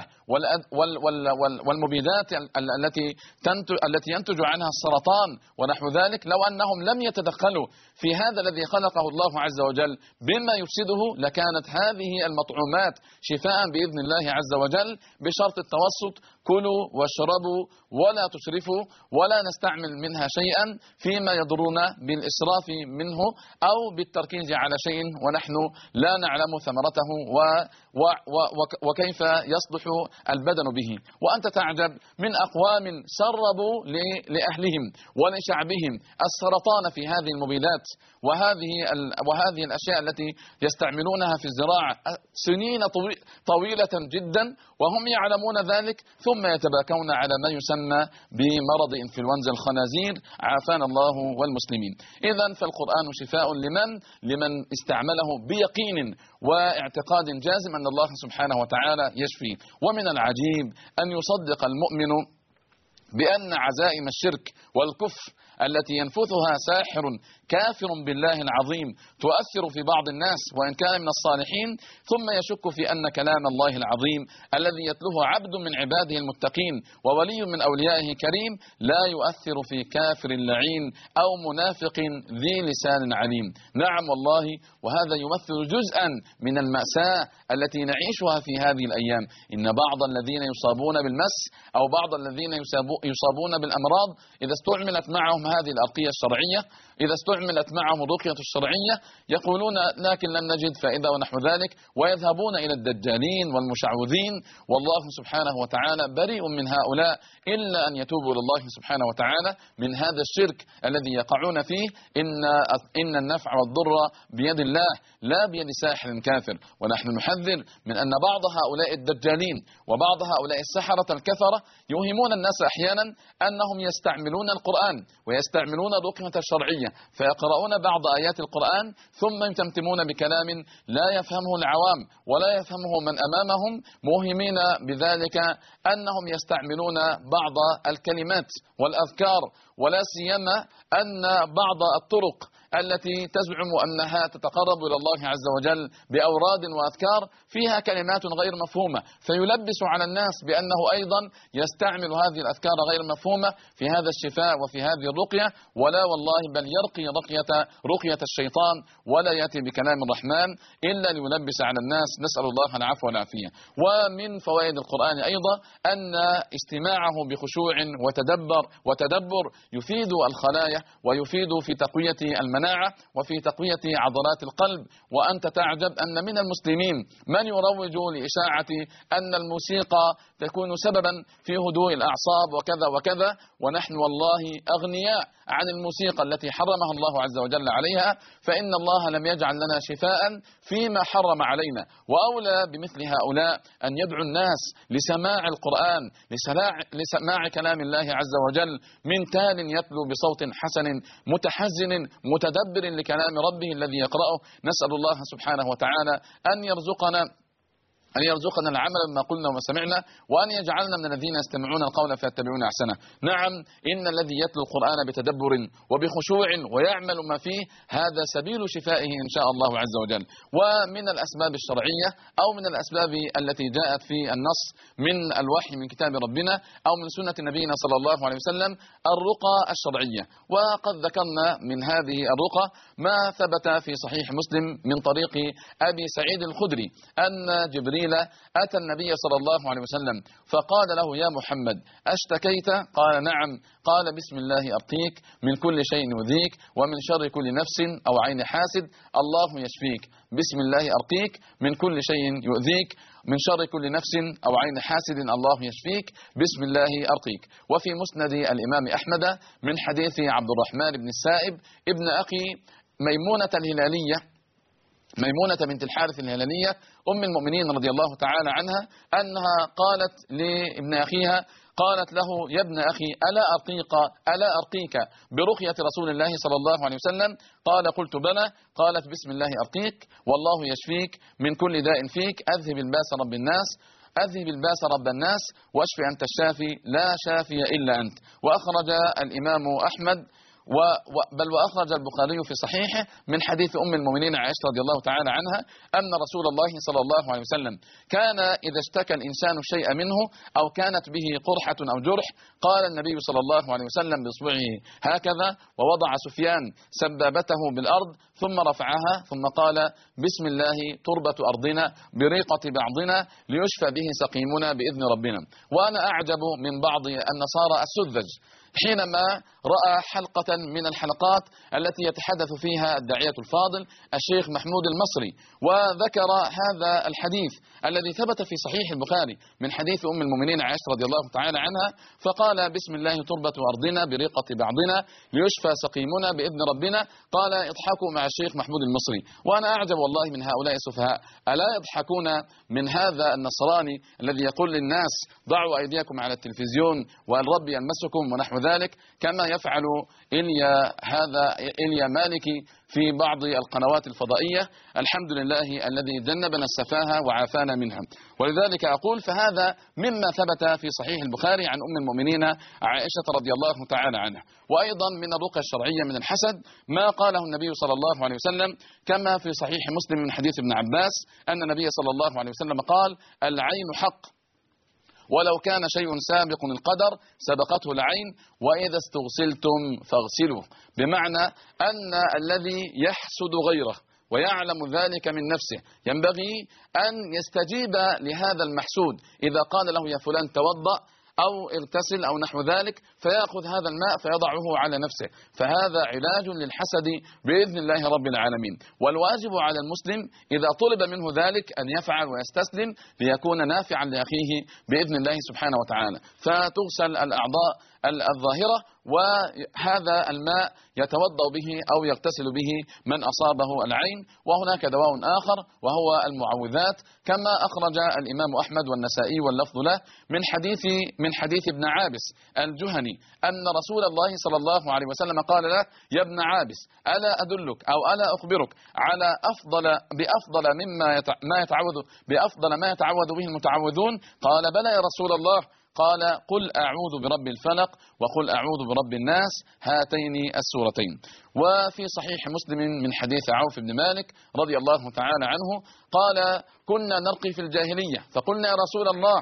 Speaker 2: والمبيدات التي التي ينتج عنها السرطان ونحو ذلك، لو أنهم لم يتدخلوا في هذا الذي خلقه الله عز وجل بما يفسده، لكانت هذه المطعومات شفاء بإذن الله عز وجل بشرط التوسط. كلوا واشربوا ولا تسرفوا ولا نستعمل منها شيئا فيما يضرنا بالإسراف منه أو بالتركيز على شيء ونحن لا نعلم ثمرته و و و وكيف يصلح البدن به. وأنت تعجب من أقوام سربوا لأهلهم ولشعبهم السرطان في هذه المبيدات وهذه وهذه الأشياء التي يستعملونها في الزراعة سنين طويلة جدا وهم يعلمون ذلك، ثم يتباكون على ما يسمى بمرض إنفلونزا الخنازير عافانا الله والمسلمين. إذن فالقرآن شفاء لمن لمن استعمله بيقين واعتقاد جازم أن الله سبحانه وتعالى يشفي. ومن العجيب أن يصدق المؤمن بأن عزائم الشرك والكفر التي ينفثها ساحر كافر بالله العظيم تؤثر في بعض الناس وإن كان من الصالحين، ثم يشك في أن كلام الله العظيم الذي يتلوه عبد من عباده المتقين وولي من أوليائه كريم لا يؤثر في كافر لعين أو منافق ذي لسان عليم. نعم والله، وهذا يمثل جزءا من المأساة التي نعيشها في هذه الأيام. إن بعض الذين يصابون بالمس أو بعض الذين يصابون بالأمراض إذا استعملت معهم هذه الأرقية الشرعية، إذا استعملت معهم الرقية الشرعية يقولون لكن لم نجد فائدة ونحو ذلك، ويذهبون إلى الدجالين والمشعوذين. والله سبحانه وتعالى بريء من هؤلاء إلا أن يتوبوا إلى الله سبحانه وتعالى من هذا الشرك الذي يقعون فيه. إن إن النفع والضر بيد الله لا بيد ساحر كافر. ونحن نحذر من أن بعض هؤلاء الدجالين وبعض هؤلاء السحرة الكفرة يوهمون الناس أحيانا أنهم يستعملون القرآن ويستعملون الرقية الشرعية، فيقرؤون بعض آيات القرآن ثم يتمتمون بكلام لا يفهمه العوام ولا يفهمه من أمامهم، موهمين بذلك أنهم يستعملون بعض الكلمات والأذكار، ولا سيما أن بعض الطرق التي تزعم أنها تتقرب إلى الله عز وجل بأوراد وأذكار فيها كلمات غير مفهومة، فيلبس على الناس بأنه أيضا يستعمل هذه الأذكار غير مفهومة في هذا الشفاء وفي هذه الرقية. ولا والله، بل يرقي رقية رقية الشيطان ولا يأتي بكلام الرحمن إلا ليلبس على الناس. نسأل الله العفو والعافية. ومن فوائد القرآن أيضا أن استماعه بخشوع وتدبر وتدبر يفيد الخلايا ويفيد في تقوية المناعة وفي تقوية عضلات القلب. وأنت تعجب أن من المسلمين من يروج لإشاعة أن الموسيقى تكون سببا في هدوء الأعصاب وكذا وكذا، ونحن والله أغنياء عن الموسيقى التي حرمها الله عز وجل عليها، فإن الله لم يجعل لنا شفاء فيما حرم علينا. وأولى بمثل هؤلاء أن يدعو الناس لسماع القرآن، لسماع كلام الله عز وجل من تال يتلو بصوت حسن متحزن متدبر لكلام ربه الذي يقرأه. نسأل الله سبحانه وتعالى أن يرزقنا أن يرزقنا العمل بما قلنا وما سمعنا، وأن يجعلنا من الذين يستمعون القول فيتبعون أحسنه. نعم، إن الذي يتلو القرآن بتدبر وبخشوع ويعمل ما فيه هذا سبيل شفائه إن شاء الله عز وجل. ومن الأسباب الشرعية أو من الأسباب التي جاءت في النص من الوحي من كتاب ربنا أو من سنة نبينا صلى الله عليه وسلم الرقى الشرعية. وقد ذكرنا من هذه الرقى ما ثبت في صحيح مسلم من طريق أبي سعيد الخدري أن جبريل أتى النبي صلى الله عليه وسلم فقال له: يا محمد، أشتكيت؟ قال: نعم. قال: بسم الله أرقيك من كل شيء يؤذيك ومن شر كل نفس أو عين حاسد، الله يشفيك. بسم الله أرقيك من كل شيء يؤذيك من شر كل نفس أو عين حاسد، الله يشفيك. بسم الله أرقيك. وفي مسند الإمام أحمد من حديث عبد الرحمن بن السائب ابن أخي ميمونة الهلالية ميمونة بنت الحارث الهلالية أم المؤمنين رضي الله تعالى عنها أنها قالت لابن أخيها، قالت له: يا ابن أخي، ألا أرقيك ألا أرقيك برقية رسول الله صلى الله عليه وسلم؟ قال: قلت بلى. قالت: بسم الله أرقيك والله يشفيك من كل داء فيك، أذهب الباس رب الناس أذهب الباس رب الناس واشف أنت الشافي لا شافي إلا أنت. وأخرج الإمام أحمد بل وأخرج البخاري في صحيحه من حديث أم المؤمنين عائشة رضي الله تعالى عنها أن رسول الله صلى الله عليه وسلم كان إذا اشتكى الإنسان الشيء منه أو كانت به قرحة أو جرح قال النبي صلى الله عليه وسلم بإصبعه هكذا، ووضع سفيان سبابته بالأرض ثم رفعها ثم قال بسم الله تربة أرضنا بريقة بعضنا ليشفى به سقيمنا بإذن ربنا. وأنا أعجب من بعض النصارى السذج حينما رأى حلقة من الحلقات التي يتحدث فيها الداعية الفاضل الشيخ محمود المصري، وذكر هذا الحديث الذي ثبت في صحيح البخاري من حديث أم المؤمنين عائشة رضي الله تعالى عنها، فقال بسم الله تربة أرضنا بريقة بعضنا ليشفى سقيمنا بإذن ربنا. قال اضحكوا مع الشيخ محمود المصري. وأنا أعجب والله من هؤلاء السفهاء، ألا يضحكون من هذا النصراني الذي يقول للناس ضعوا أيديكم على التلفزيون والرب يلمسكم ونحو ذلك، كما يفعل إليا هذا إليا مالكي في بعض القنوات الفضائية. الحمد لله الذي جنبنا السفاهة وعافانا منها. ولذلك أقول فهذا مما ثبت في صحيح البخاري عن أم المؤمنين عائشة رضي الله تعالى عنها. وأيضا من الرقى الشرعية من الحسد ما قاله النبي صلى الله عليه وسلم كما في صحيح مسلم من حديث ابن عباس أن النبي صلى الله عليه وسلم قال العين حق، ولو كان شيء سابق القدر سبقته العين، وإذا استغسلتم فاغسلوا، بمعنى أن الذي يحسد غيره ويعلم ذلك من نفسه ينبغي أن يستجيب لهذا المحسود إذا قال له يا فلان توضأ أو اغتسل أو نحو ذلك، فيأخذ هذا الماء فيضعه على نفسه، فهذا علاج للحسد بإذن الله رب العالمين. والواجب على المسلم إذا طلب منه ذلك أن يفعل ويستسلم ليكون نافعا لأخيه بإذن الله سبحانه وتعالى. فتغسل الأعضاء الظاهرة وهذا الماء يتوضأ به أو يغتسل به من أصابه العين. وهناك دواء آخر وهو المعوذات، كما أخرج الإمام أحمد والنسائي واللفظ له من حديث من حديث ابن عابس الجهني أن رسول الله صلى الله عليه وسلم قال له يا ابن عابس ألا أدلك أو ألا أخبرك على أفضل بأفضل مما ما يتعوذ بأفضل ما يتعوذ به المتعوذون؟ قال بلى يا رسول الله. قال قل أعوذ برب الفلق وقل أعوذ برب الناس، هاتين السورتين. وفي صحيح مسلم من حديث عوف بن مالك رضي الله تعالى عنه قال كنا نرقي في الجاهلية فقلنا يا رسول الله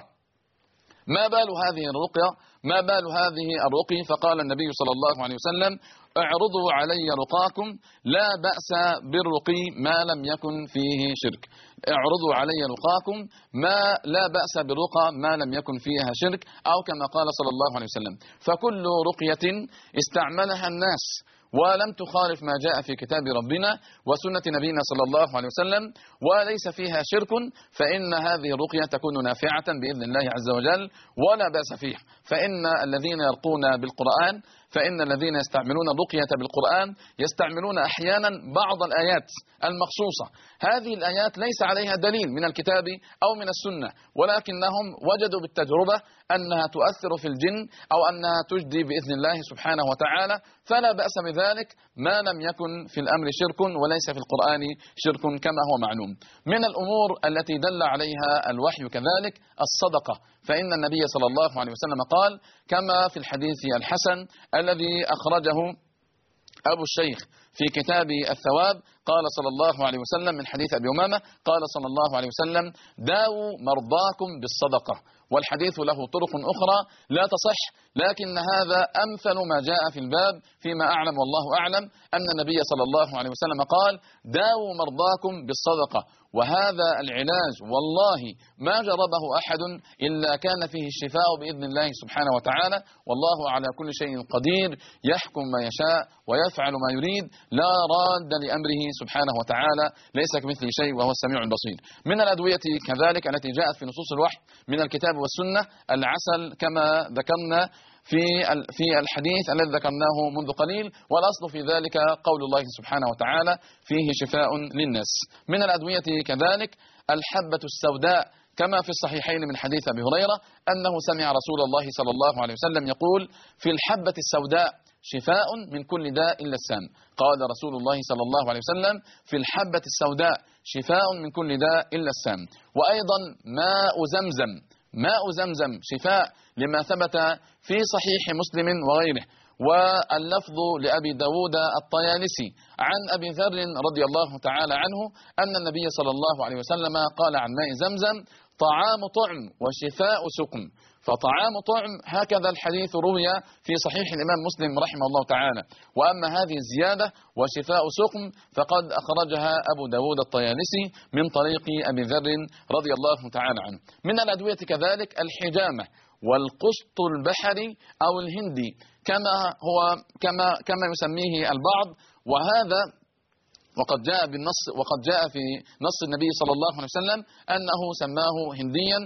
Speaker 2: ما بال هذه الرقية ما بال هذه الرقي؟ فقال النبي صلى الله عليه وسلم اعرضوا علي رقاكم لا بأس بالرقي ما لم يكن فيه شرك. اعرضوا علي رقاكم ما لا بأس بالرقى ما لم يكن فيها شرك، أو كما قال صلى الله عليه وسلم. فكل رقية استعملها الناس ولم تخالف ما جاء في كتاب ربنا وسنة نبينا صلى الله عليه وسلم وليس فيها شرك فإن هذه الرقية تكون نافعة بإذن الله عز وجل ولا بأس فيها. فإن الذين يرقون بالقرآن فإن الذين يستعملون الرقية بالقرآن يستعملون أحيانا بعض الآيات المخصوصة. هذه الآيات ليس عليها دليل من الكتاب أو من السنة، ولكنهم وجدوا بالتجربة أنها تؤثر في الجن أو أنها تجدي بإذن الله سبحانه وتعالى، فلا بأس بذلك ما لم يكن في الأمر شرك وليس في القرآن شرك كما هو معلوم. من الأمور التي دل عليها الوحي كذلك الصدقة، فإن النبي صلى الله عليه وسلم قال كما في الحديث الحسن الذي أخرجه أبو الشيخ في كتاب الثواب قال صلى الله عليه وسلم من حديث أبي أمامة قال صلى الله عليه وسلم داووا مرضاكم بالصدقة. والحديث له طرق أخرى لا تصح، لكن هذا أمثل ما جاء في الباب فيما أعلم والله أعلم أن النبي صلى الله عليه وسلم قال داووا مرضاكم بالصدقة. وهذا العلاج والله ما جربه أحد إلا كان فيه الشفاء بإذن الله سبحانه وتعالى، والله على كل شيء قدير يحكم ما يشاء ويفعل ما يريد لا راد لأمره سبحانه وتعالى، ليس كمثله شيء وهو السميع البصير. من الأدوية كذلك التي جاءت في نصوص الوحي من الكتاب والسنة العسل كما ذكرنا في في الحديث الذي ذكرناه منذ قليل، والأصل في ذلك قول الله سبحانه وتعالى فيه شفاء للناس. من الأدوية كذلك الحبة السوداء كما في الصحيحين من حديث أبي هريرة أنه سمع رسول الله صلى الله عليه وسلم يقول في الحبة السوداء شفاء من كل داء إلا السام. قال رسول الله صلى الله عليه وسلم في الحبة السوداء شفاء من كل داء إلا السام. وأيضا ماء زمزم ماء زمزم شفاء لما ثبت في صحيح مسلم وغيره. واللفظ لأبي داود الطيالسي عن أبي ذر رضي الله تعالى عنه أن النبي صلى الله عليه وسلم قال عن ماء زمزم: طعام طعم وشفاء سقم. فطعام طعم، هكذا الحديث روي في صحيح الإمام مسلم رحمه الله تعالى. وأما هذه الزيادة وشفاء سقم فقد أخرجها أبو داود الطيالسي من طريق أبي ذر رضي الله تعالى عنه. من الأدوية كذلك الحجامة والقسط البحري أو الهندي كما هو كما كما يسميه البعض، وهذا وقد جاء بالنص وقد جاء في نص النبي صلى الله عليه وسلم أنه سماه هنديا،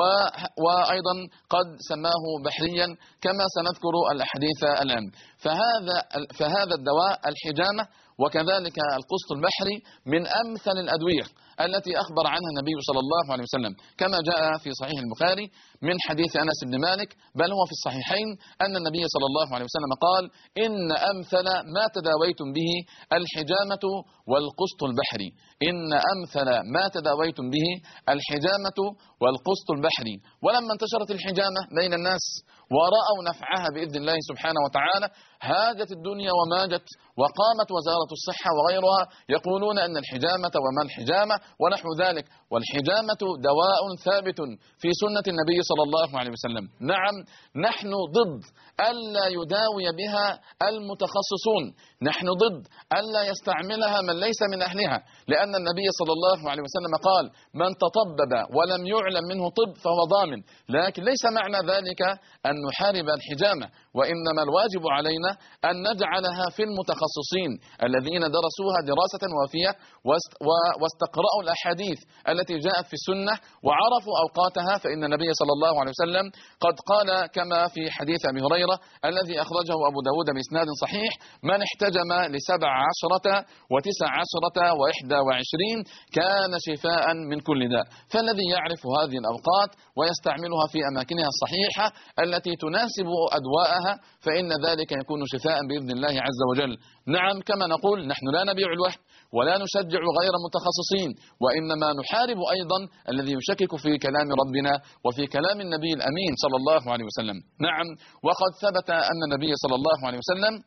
Speaker 2: وأيضا قد سماه بحريا كما سنذكر الأحاديث الآن. فهذا فهذا الدواء الحجامة وكذلك القسط البحري من أمثل الأدوية التي أخبر عنها النبي صلى الله عليه وسلم، كما جاء في صحيح البخاري من حديث أنس بن مالك، بل هو في الصحيحين، أن النبي صلى الله عليه وسلم قال: إن أمثل ما تداويتم به الحجامة والقسط البحري. إن أمثل ما تداويتم به الحجامة والقسط البحري. ولما انتشرت الحجامة بين الناس ورأوا نفعها بإذن الله سبحانه وتعالى هاجت الدنيا وماجت، وقامت وزارة الصحة وغيرها يقولون أن الحجامة وما الحجامة ونحو ذلك. والحجامة دواء ثابت في سنة النبي صلى الله عليه وسلم. نعم، نحن ضد ألا يداوي بها المتخصصون، نحن ضد ألا يستعملها من ليس من أهلها، لأن النبي صلى الله عليه وسلم قال: من تطبب ولم يعلم منه طب فهو ضامن. لكن ليس معنى ذلك أن نحارب الحجامة، وإنما الواجب علينا أن نجعلها في المتخصصين الذين درسوها دراسة وافية واستقرأوا الأحاديث التي جاءت في السنة وعرفوا أوقاتها. فإن النبي صلى الله عليه وسلم قد قال كما في حديث أبي هريرة الذي أخرجه أبو داود بإسناد صحيح: من احتجم لسبع عشرة وتسع عشرة وإحدى وعشرين كان شفاء من كل داء. فالذي يعرف هذه الأوقات ويستعملها في أماكنها الصحيحة التي تناسب أدواءها فإن ذلك يكون شفاء بإذن الله عز وجل. نعم، كما نقول نحن لا نبيع الوهم ولا نشجع غير متخصصين، وإنما نحارب أيضا الذي يشكك في كلام ربنا وفي كلام النبي الأمين صلى الله عليه وسلم. نعم، وقد ثبت أن النبي صلى الله عليه وسلم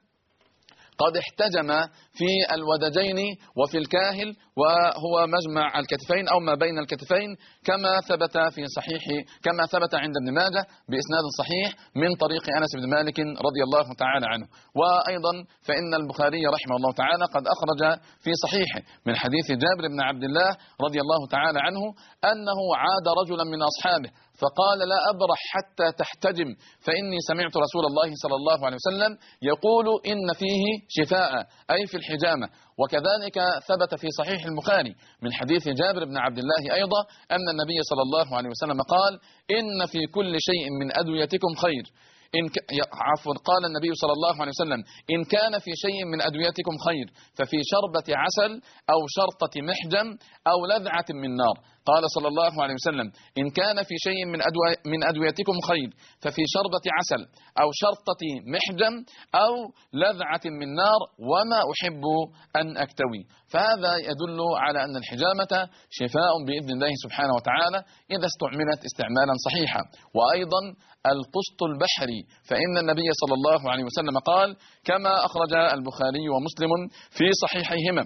Speaker 2: قد احتجم في الودجين وفي الكاهل، وهو مجمع الكتفين أو ما بين الكتفين، كما ثبت في صحيح كما ثبت عند ابن ماجه بإسناد صحيح من طريق أنس بن مالك رضي الله تعالى عنه. وأيضا فإن البخاري رحمه الله تعالى قد أخرج في صحيحه من حديث جابر بن عبد الله رضي الله تعالى عنه أنه عاد رجلا من أصحابه فقال: لا أبرح حتى تحتجم، فإني سمعت رسول الله صلى الله عليه وسلم يقول إن فيه شفاء، أي في الحجامة. وكذلك ثبت في صحيح البخاري من حديث جابر بن عبد الله أيضا أن النبي صلى الله عليه وسلم قال: إن في كل شيء من أدويتكم خير. إن ك... عفوا قال النبي صلى الله عليه وسلم: إن كان في شيء من أدويتكم خير ففي شربة عسل أو شرطة محجم أو لذعة من نار. قال صلى الله عليه وسلم: إن كان في شيء من, أدو... من أدويتكم خير ففي شربة عسل أو شرطة محجم أو لذعة من نار، وما أحب أن أكتوي. فهذا يدل على أن الحجامة شفاء بإذن الله سبحانه وتعالى إذا استعملت استعمالا صحيحا. وأيضا القسط البحري، فإن النبي صلى الله عليه وسلم قال كما أخرج البخاري ومسلم في صحيحيهما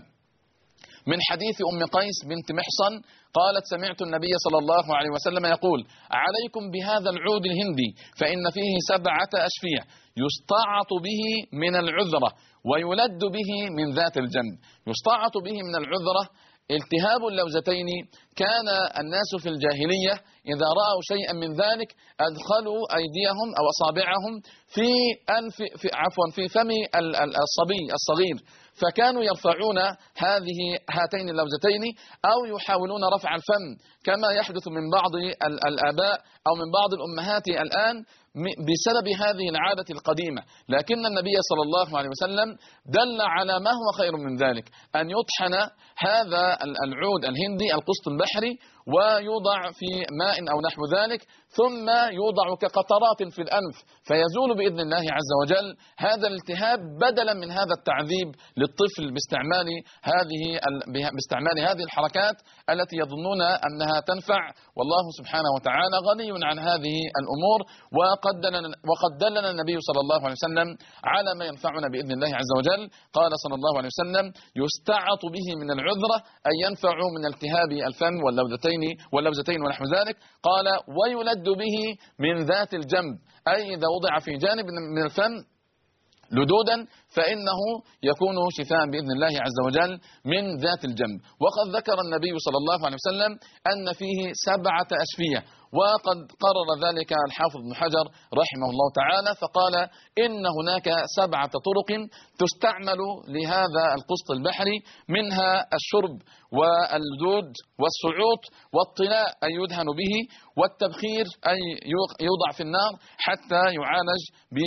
Speaker 2: من حديث أم قيس بنت محصن قالت: سمعت النبي صلى الله عليه وسلم يقول: عليكم بهذا العود الهندي فإن فيه سبعة أشفية يستعط به من العذرة ويلد به من ذات الجنب. يستعط به من العذرة التهاب اللوزتين. كان الناس في الجاهلية إذا رأوا شيئا من ذلك أدخلوا أيديهم أو أصابعهم في أنف في عفوا في فم الصبي الصغير، فكانوا يرفعون هذه هاتين اللوزتين أو يحاولون رفع الفم كما يحدث من بعض الآباء أو من بعض الأمهات الآن بسبب هذه العادة القديمة. لكن النبي صلى الله عليه وسلم دل على ما هو خير من ذلك، أن يطحن هذا العود الهندي القسط البحري ويوضع في ماء أو نحو ذلك، ثم يوضع كقطرات في الأنف فيزول بإذن الله عز وجل هذا الالتهاب، بدلا من هذا التعذيب للطفل باستعمال هذه باستعمال هذه الحركات التي يظنون أنها تنفع. والله سبحانه وتعالى غني عن هذه الأمور، وقد دلنا وقد دلنا النبي صلى الله عليه وسلم على ما ينفعنا بإذن الله عز وجل. قال صلى الله عليه وسلم: يستعط به من العذرة، أي ينفع من التهاب الفم واللوزتين واللوزتين ونحو ذلك. قال: ويلد به من ذات الجنب، أي إذا وضع في جانب من الفم لدودا فإنه يكون شفاء بإذن الله عز وجل من ذات الجنب. وقد ذكر النبي صلى الله عليه وسلم أن فيه سبعة أشفية، وقد قرر ذلك الحافظ ابن حجر رحمه الله تعالى فقال: إن هناك سبعة طرق تستعمل لهذا القسط البحري، منها الشرب واللدود والصعوط والطلاء أي يدهن به، والتبخير أي يوضع في النار حتى يعالج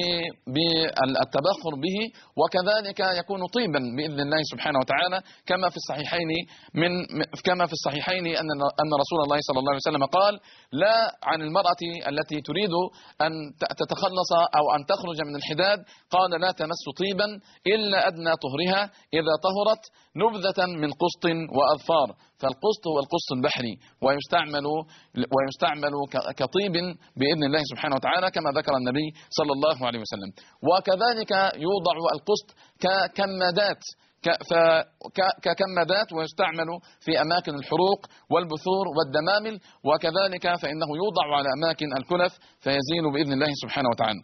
Speaker 2: بالتبخر به، وكذلك يكون طيبا بإذن الله سبحانه وتعالى، كما في الصحيحين من كما في الصحيحين أن أن رسول الله صلى الله عليه وسلم قال: لا عن المرأة التي تريد أن تتخلص أو أن تخرج من الحداد، قال: لا تمس طيبا إلا أدنى طهرها، إذا طهرت نبذة من قسط وأظفار. فالقسط هو القسط البحري، ويستعمل ويستعمل كطيب بإذن الله سبحانه وتعالى كما ذكر النبي صلى الله عليه وسلم. وكذلك يوضع القسط ككمادات ككمادات ويستعمل في أماكن الحروق والبثور والدمامل، وكذلك فإنه يوضع على أماكن الكلف فيزيل بإذن الله سبحانه وتعالى.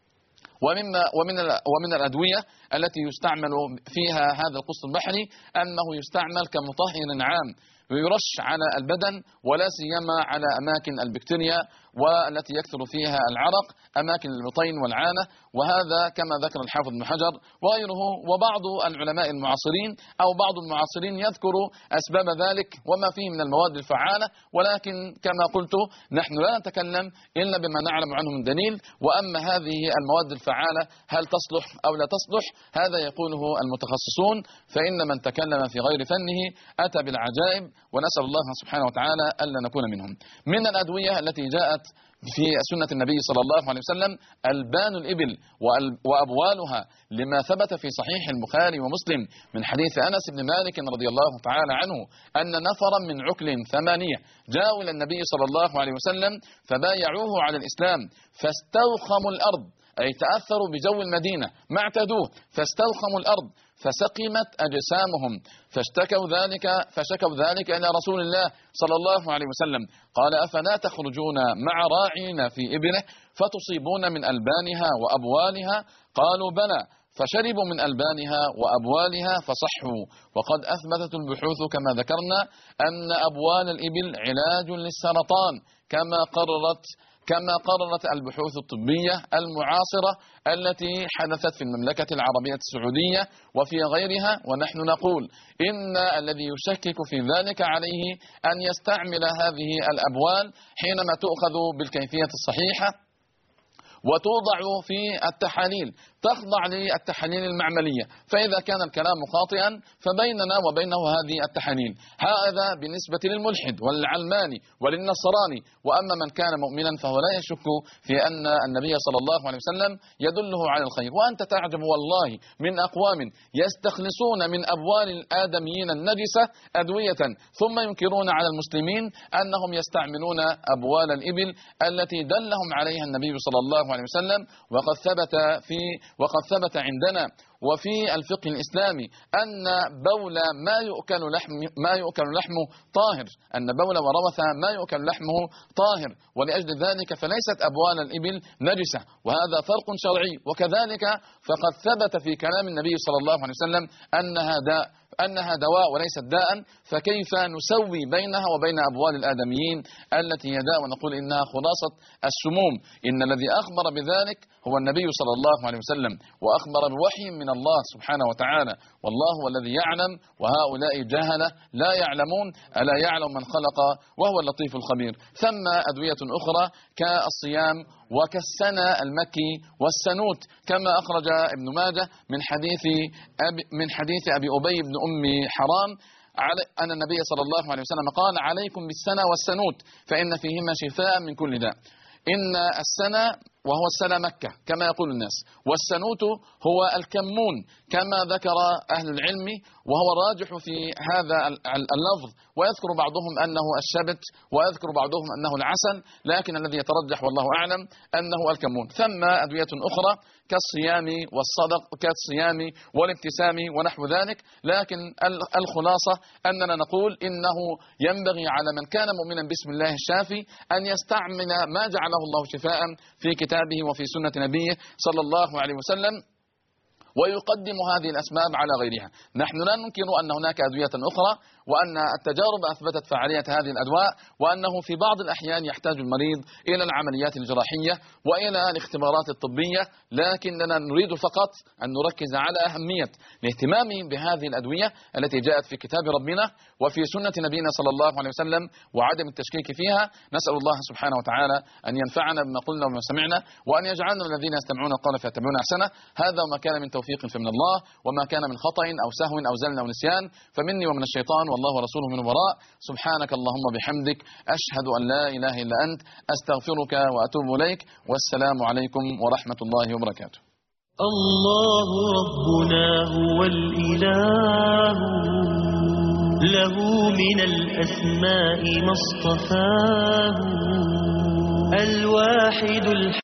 Speaker 2: ومما ومن ومن الأدوية التي يستعمل فيها هذا القسط البحري أنه يستعمل كمطهر عام، ويرش على البدن ولا سيما على أماكن البكتيريا والتي يكثر فيها العرق، أماكن البطين والعانة. وهذا كما ذكر الحافظ ابن حجر وغيره وبعض العلماء المعاصرين أو بعض المعاصرين يذكر أسباب ذلك وما فيه من المواد الفعالة، ولكن كما قلت نحن لا نتكلم إلا بما نعلم عنه من دليل. وأما هذه المواد الفعالة هل تصلح أو لا تصلح هذا يقوله المتخصصون، فإن من تكلم في غير فنه أتى بالعجائب، ونسأل الله سبحانه وتعالى ألا نكون منهم. من الأدوية التي جاءت في سنة النبي صلى الله عليه وسلم ألبان الإبل وأبوالها، لما ثبت في صحيح البخاري ومسلم من حديث أنس بن مالك رضي الله تعالى عنه أن نفرا من عكل ثمانية جاءوا إلى النبي صلى الله عليه وسلم فبايعوه على الإسلام، فاستوخموا الأرض أي تأثروا بجو المدينة ما اعتدوه، فاستوخموا الأرض فسقمت أجسامهم، فاشتكوا ذلك فشكوا ذلك إلى رسول الله صلى الله عليه وسلم. قال: أفلا تخرجون مع راعينا في إبله فتصيبون من ألبانها وأبوالها؟ قالوا: بلى. فشربوا من ألبانها وأبوالها فصحوا. وقد أثبتت البحوث كما ذكرنا أن أبوال الإبل علاج للسرطان، كما قررت كما قررت البحوث الطبية المعاصرة التي حدثت في المملكة العربية السعودية وفي غيرها. ونحن نقول إن الذي يشكك في ذلك عليه أن يستعمل هذه الأبوال حينما تؤخذ بالكيفية الصحيحة وتوضع في التحاليل، تخضع للتحاليل المعملية، فإذا كان الكلام خاطئا فبيننا وبينه هذه التحاليل. هذا بالنسبة للملحد والعلماني وللنصراني. وأما من كان مؤمنا فهو لا يشك في أن النبي صلى الله عليه وسلم يدله على الخير. وأنت تعجب والله من أقوام يستخلصون من أبوال الآدميين النجسة أدوية ثم ينكرون على المسلمين أنهم يستعملون أبوال الإبل التي دلهم عليها النبي صلى الله عليه وسلم. وقد ثبت في وقد ثبت عندنا وفي الفقه الإسلامي أن بول ما يؤكل لحم ما يؤكل لحمه طاهر، أن بول وروث ما يؤكل لحمه طاهر، ولأجل ذلك فليست أبوال الإبل نجسة، وهذا فرق شرعي. وكذلك فقد ثبت في كلام النبي صلى الله عليه وسلم أنها داء أنها دواء وليست داء، فكيف نسوي بينها وبين أبوال الآدميين التي هي داء ونقول إنها خلاصة السموم؟ إن الذي أخبر بذلك هو النبي صلى الله عليه وسلم، وأخبر بوحي من الله سبحانه وتعالى، والله هو الذي يعلم وهؤلاء جهلة لا يعلمون، ألا يعلم من خلق وهو اللطيف الخبير. ثم أدوية أخرى كالصيام وكالسنة المكي والسنوت، كما أخرج ابن ماجه من حديث أبي من حديث أبي أبي بن أم حرام على أن النبي صلى الله عليه وسلم قال عليكم بالسنة والسنوت فإن فيهما شفاء من كل داء. إن السنة وهو السنة مكة كما يقول الناس، والسنوت هو الكمون كما ذكر أهل العلم، وهو راجح في هذا اللفظ، ويذكر بعضهم أنه الشبت ويذكر بعضهم أنه العسل، لكن الذي يترجح والله أعلم أنه الكمون. ثم أدوية أخرى كالصيام والصدق كالصيام والابتسام ونحو ذلك، لكن الخلاصة أننا نقول إنه ينبغي على من كان مؤمنا باسم الله الشافي أن يستعمل ما جعله الله شفاء في كتابه وفي سنة نبيه صلى الله عليه وسلم، ويقدم هذه الأسباب على غيرها. نحن لا ننكر أن هناك أدوية أخرى، وأن التجارب أثبتت فعالية هذه الأدواء، وأنه في بعض الأحيان يحتاج المريض إلى العمليات الجراحية وإلى الاختبارات الطبية، لكننا نريد فقط أن نركز على أهمية الاهتمام بهذه الأدوية التي جاءت في كتاب ربنا وفي سنة نبينا صلى الله عليه وسلم، وعدم التشكيك فيها. نسأل الله سبحانه وتعالى أن ينفعنا بما قلنا وما سمعنا، وأن يجعلنا الذين يستمعون القول فيتبعون أحسنه. هذا وما كان من توفيق فمن الله، وما كان من خطأ أو سهو أو زلل أو نسيان فمني ومن الشيطان، والله ورسوله من وراء. سبحانك اللهم بحمدك، أشهد أن لا إله إلا أنت، أستغفرك وأتوب إليك، والسلام عليكم ورحمة الله وبركاته.
Speaker 1: الله ربنا هو الإله، له من الأسماء ما اصطفاه، الواحد الحق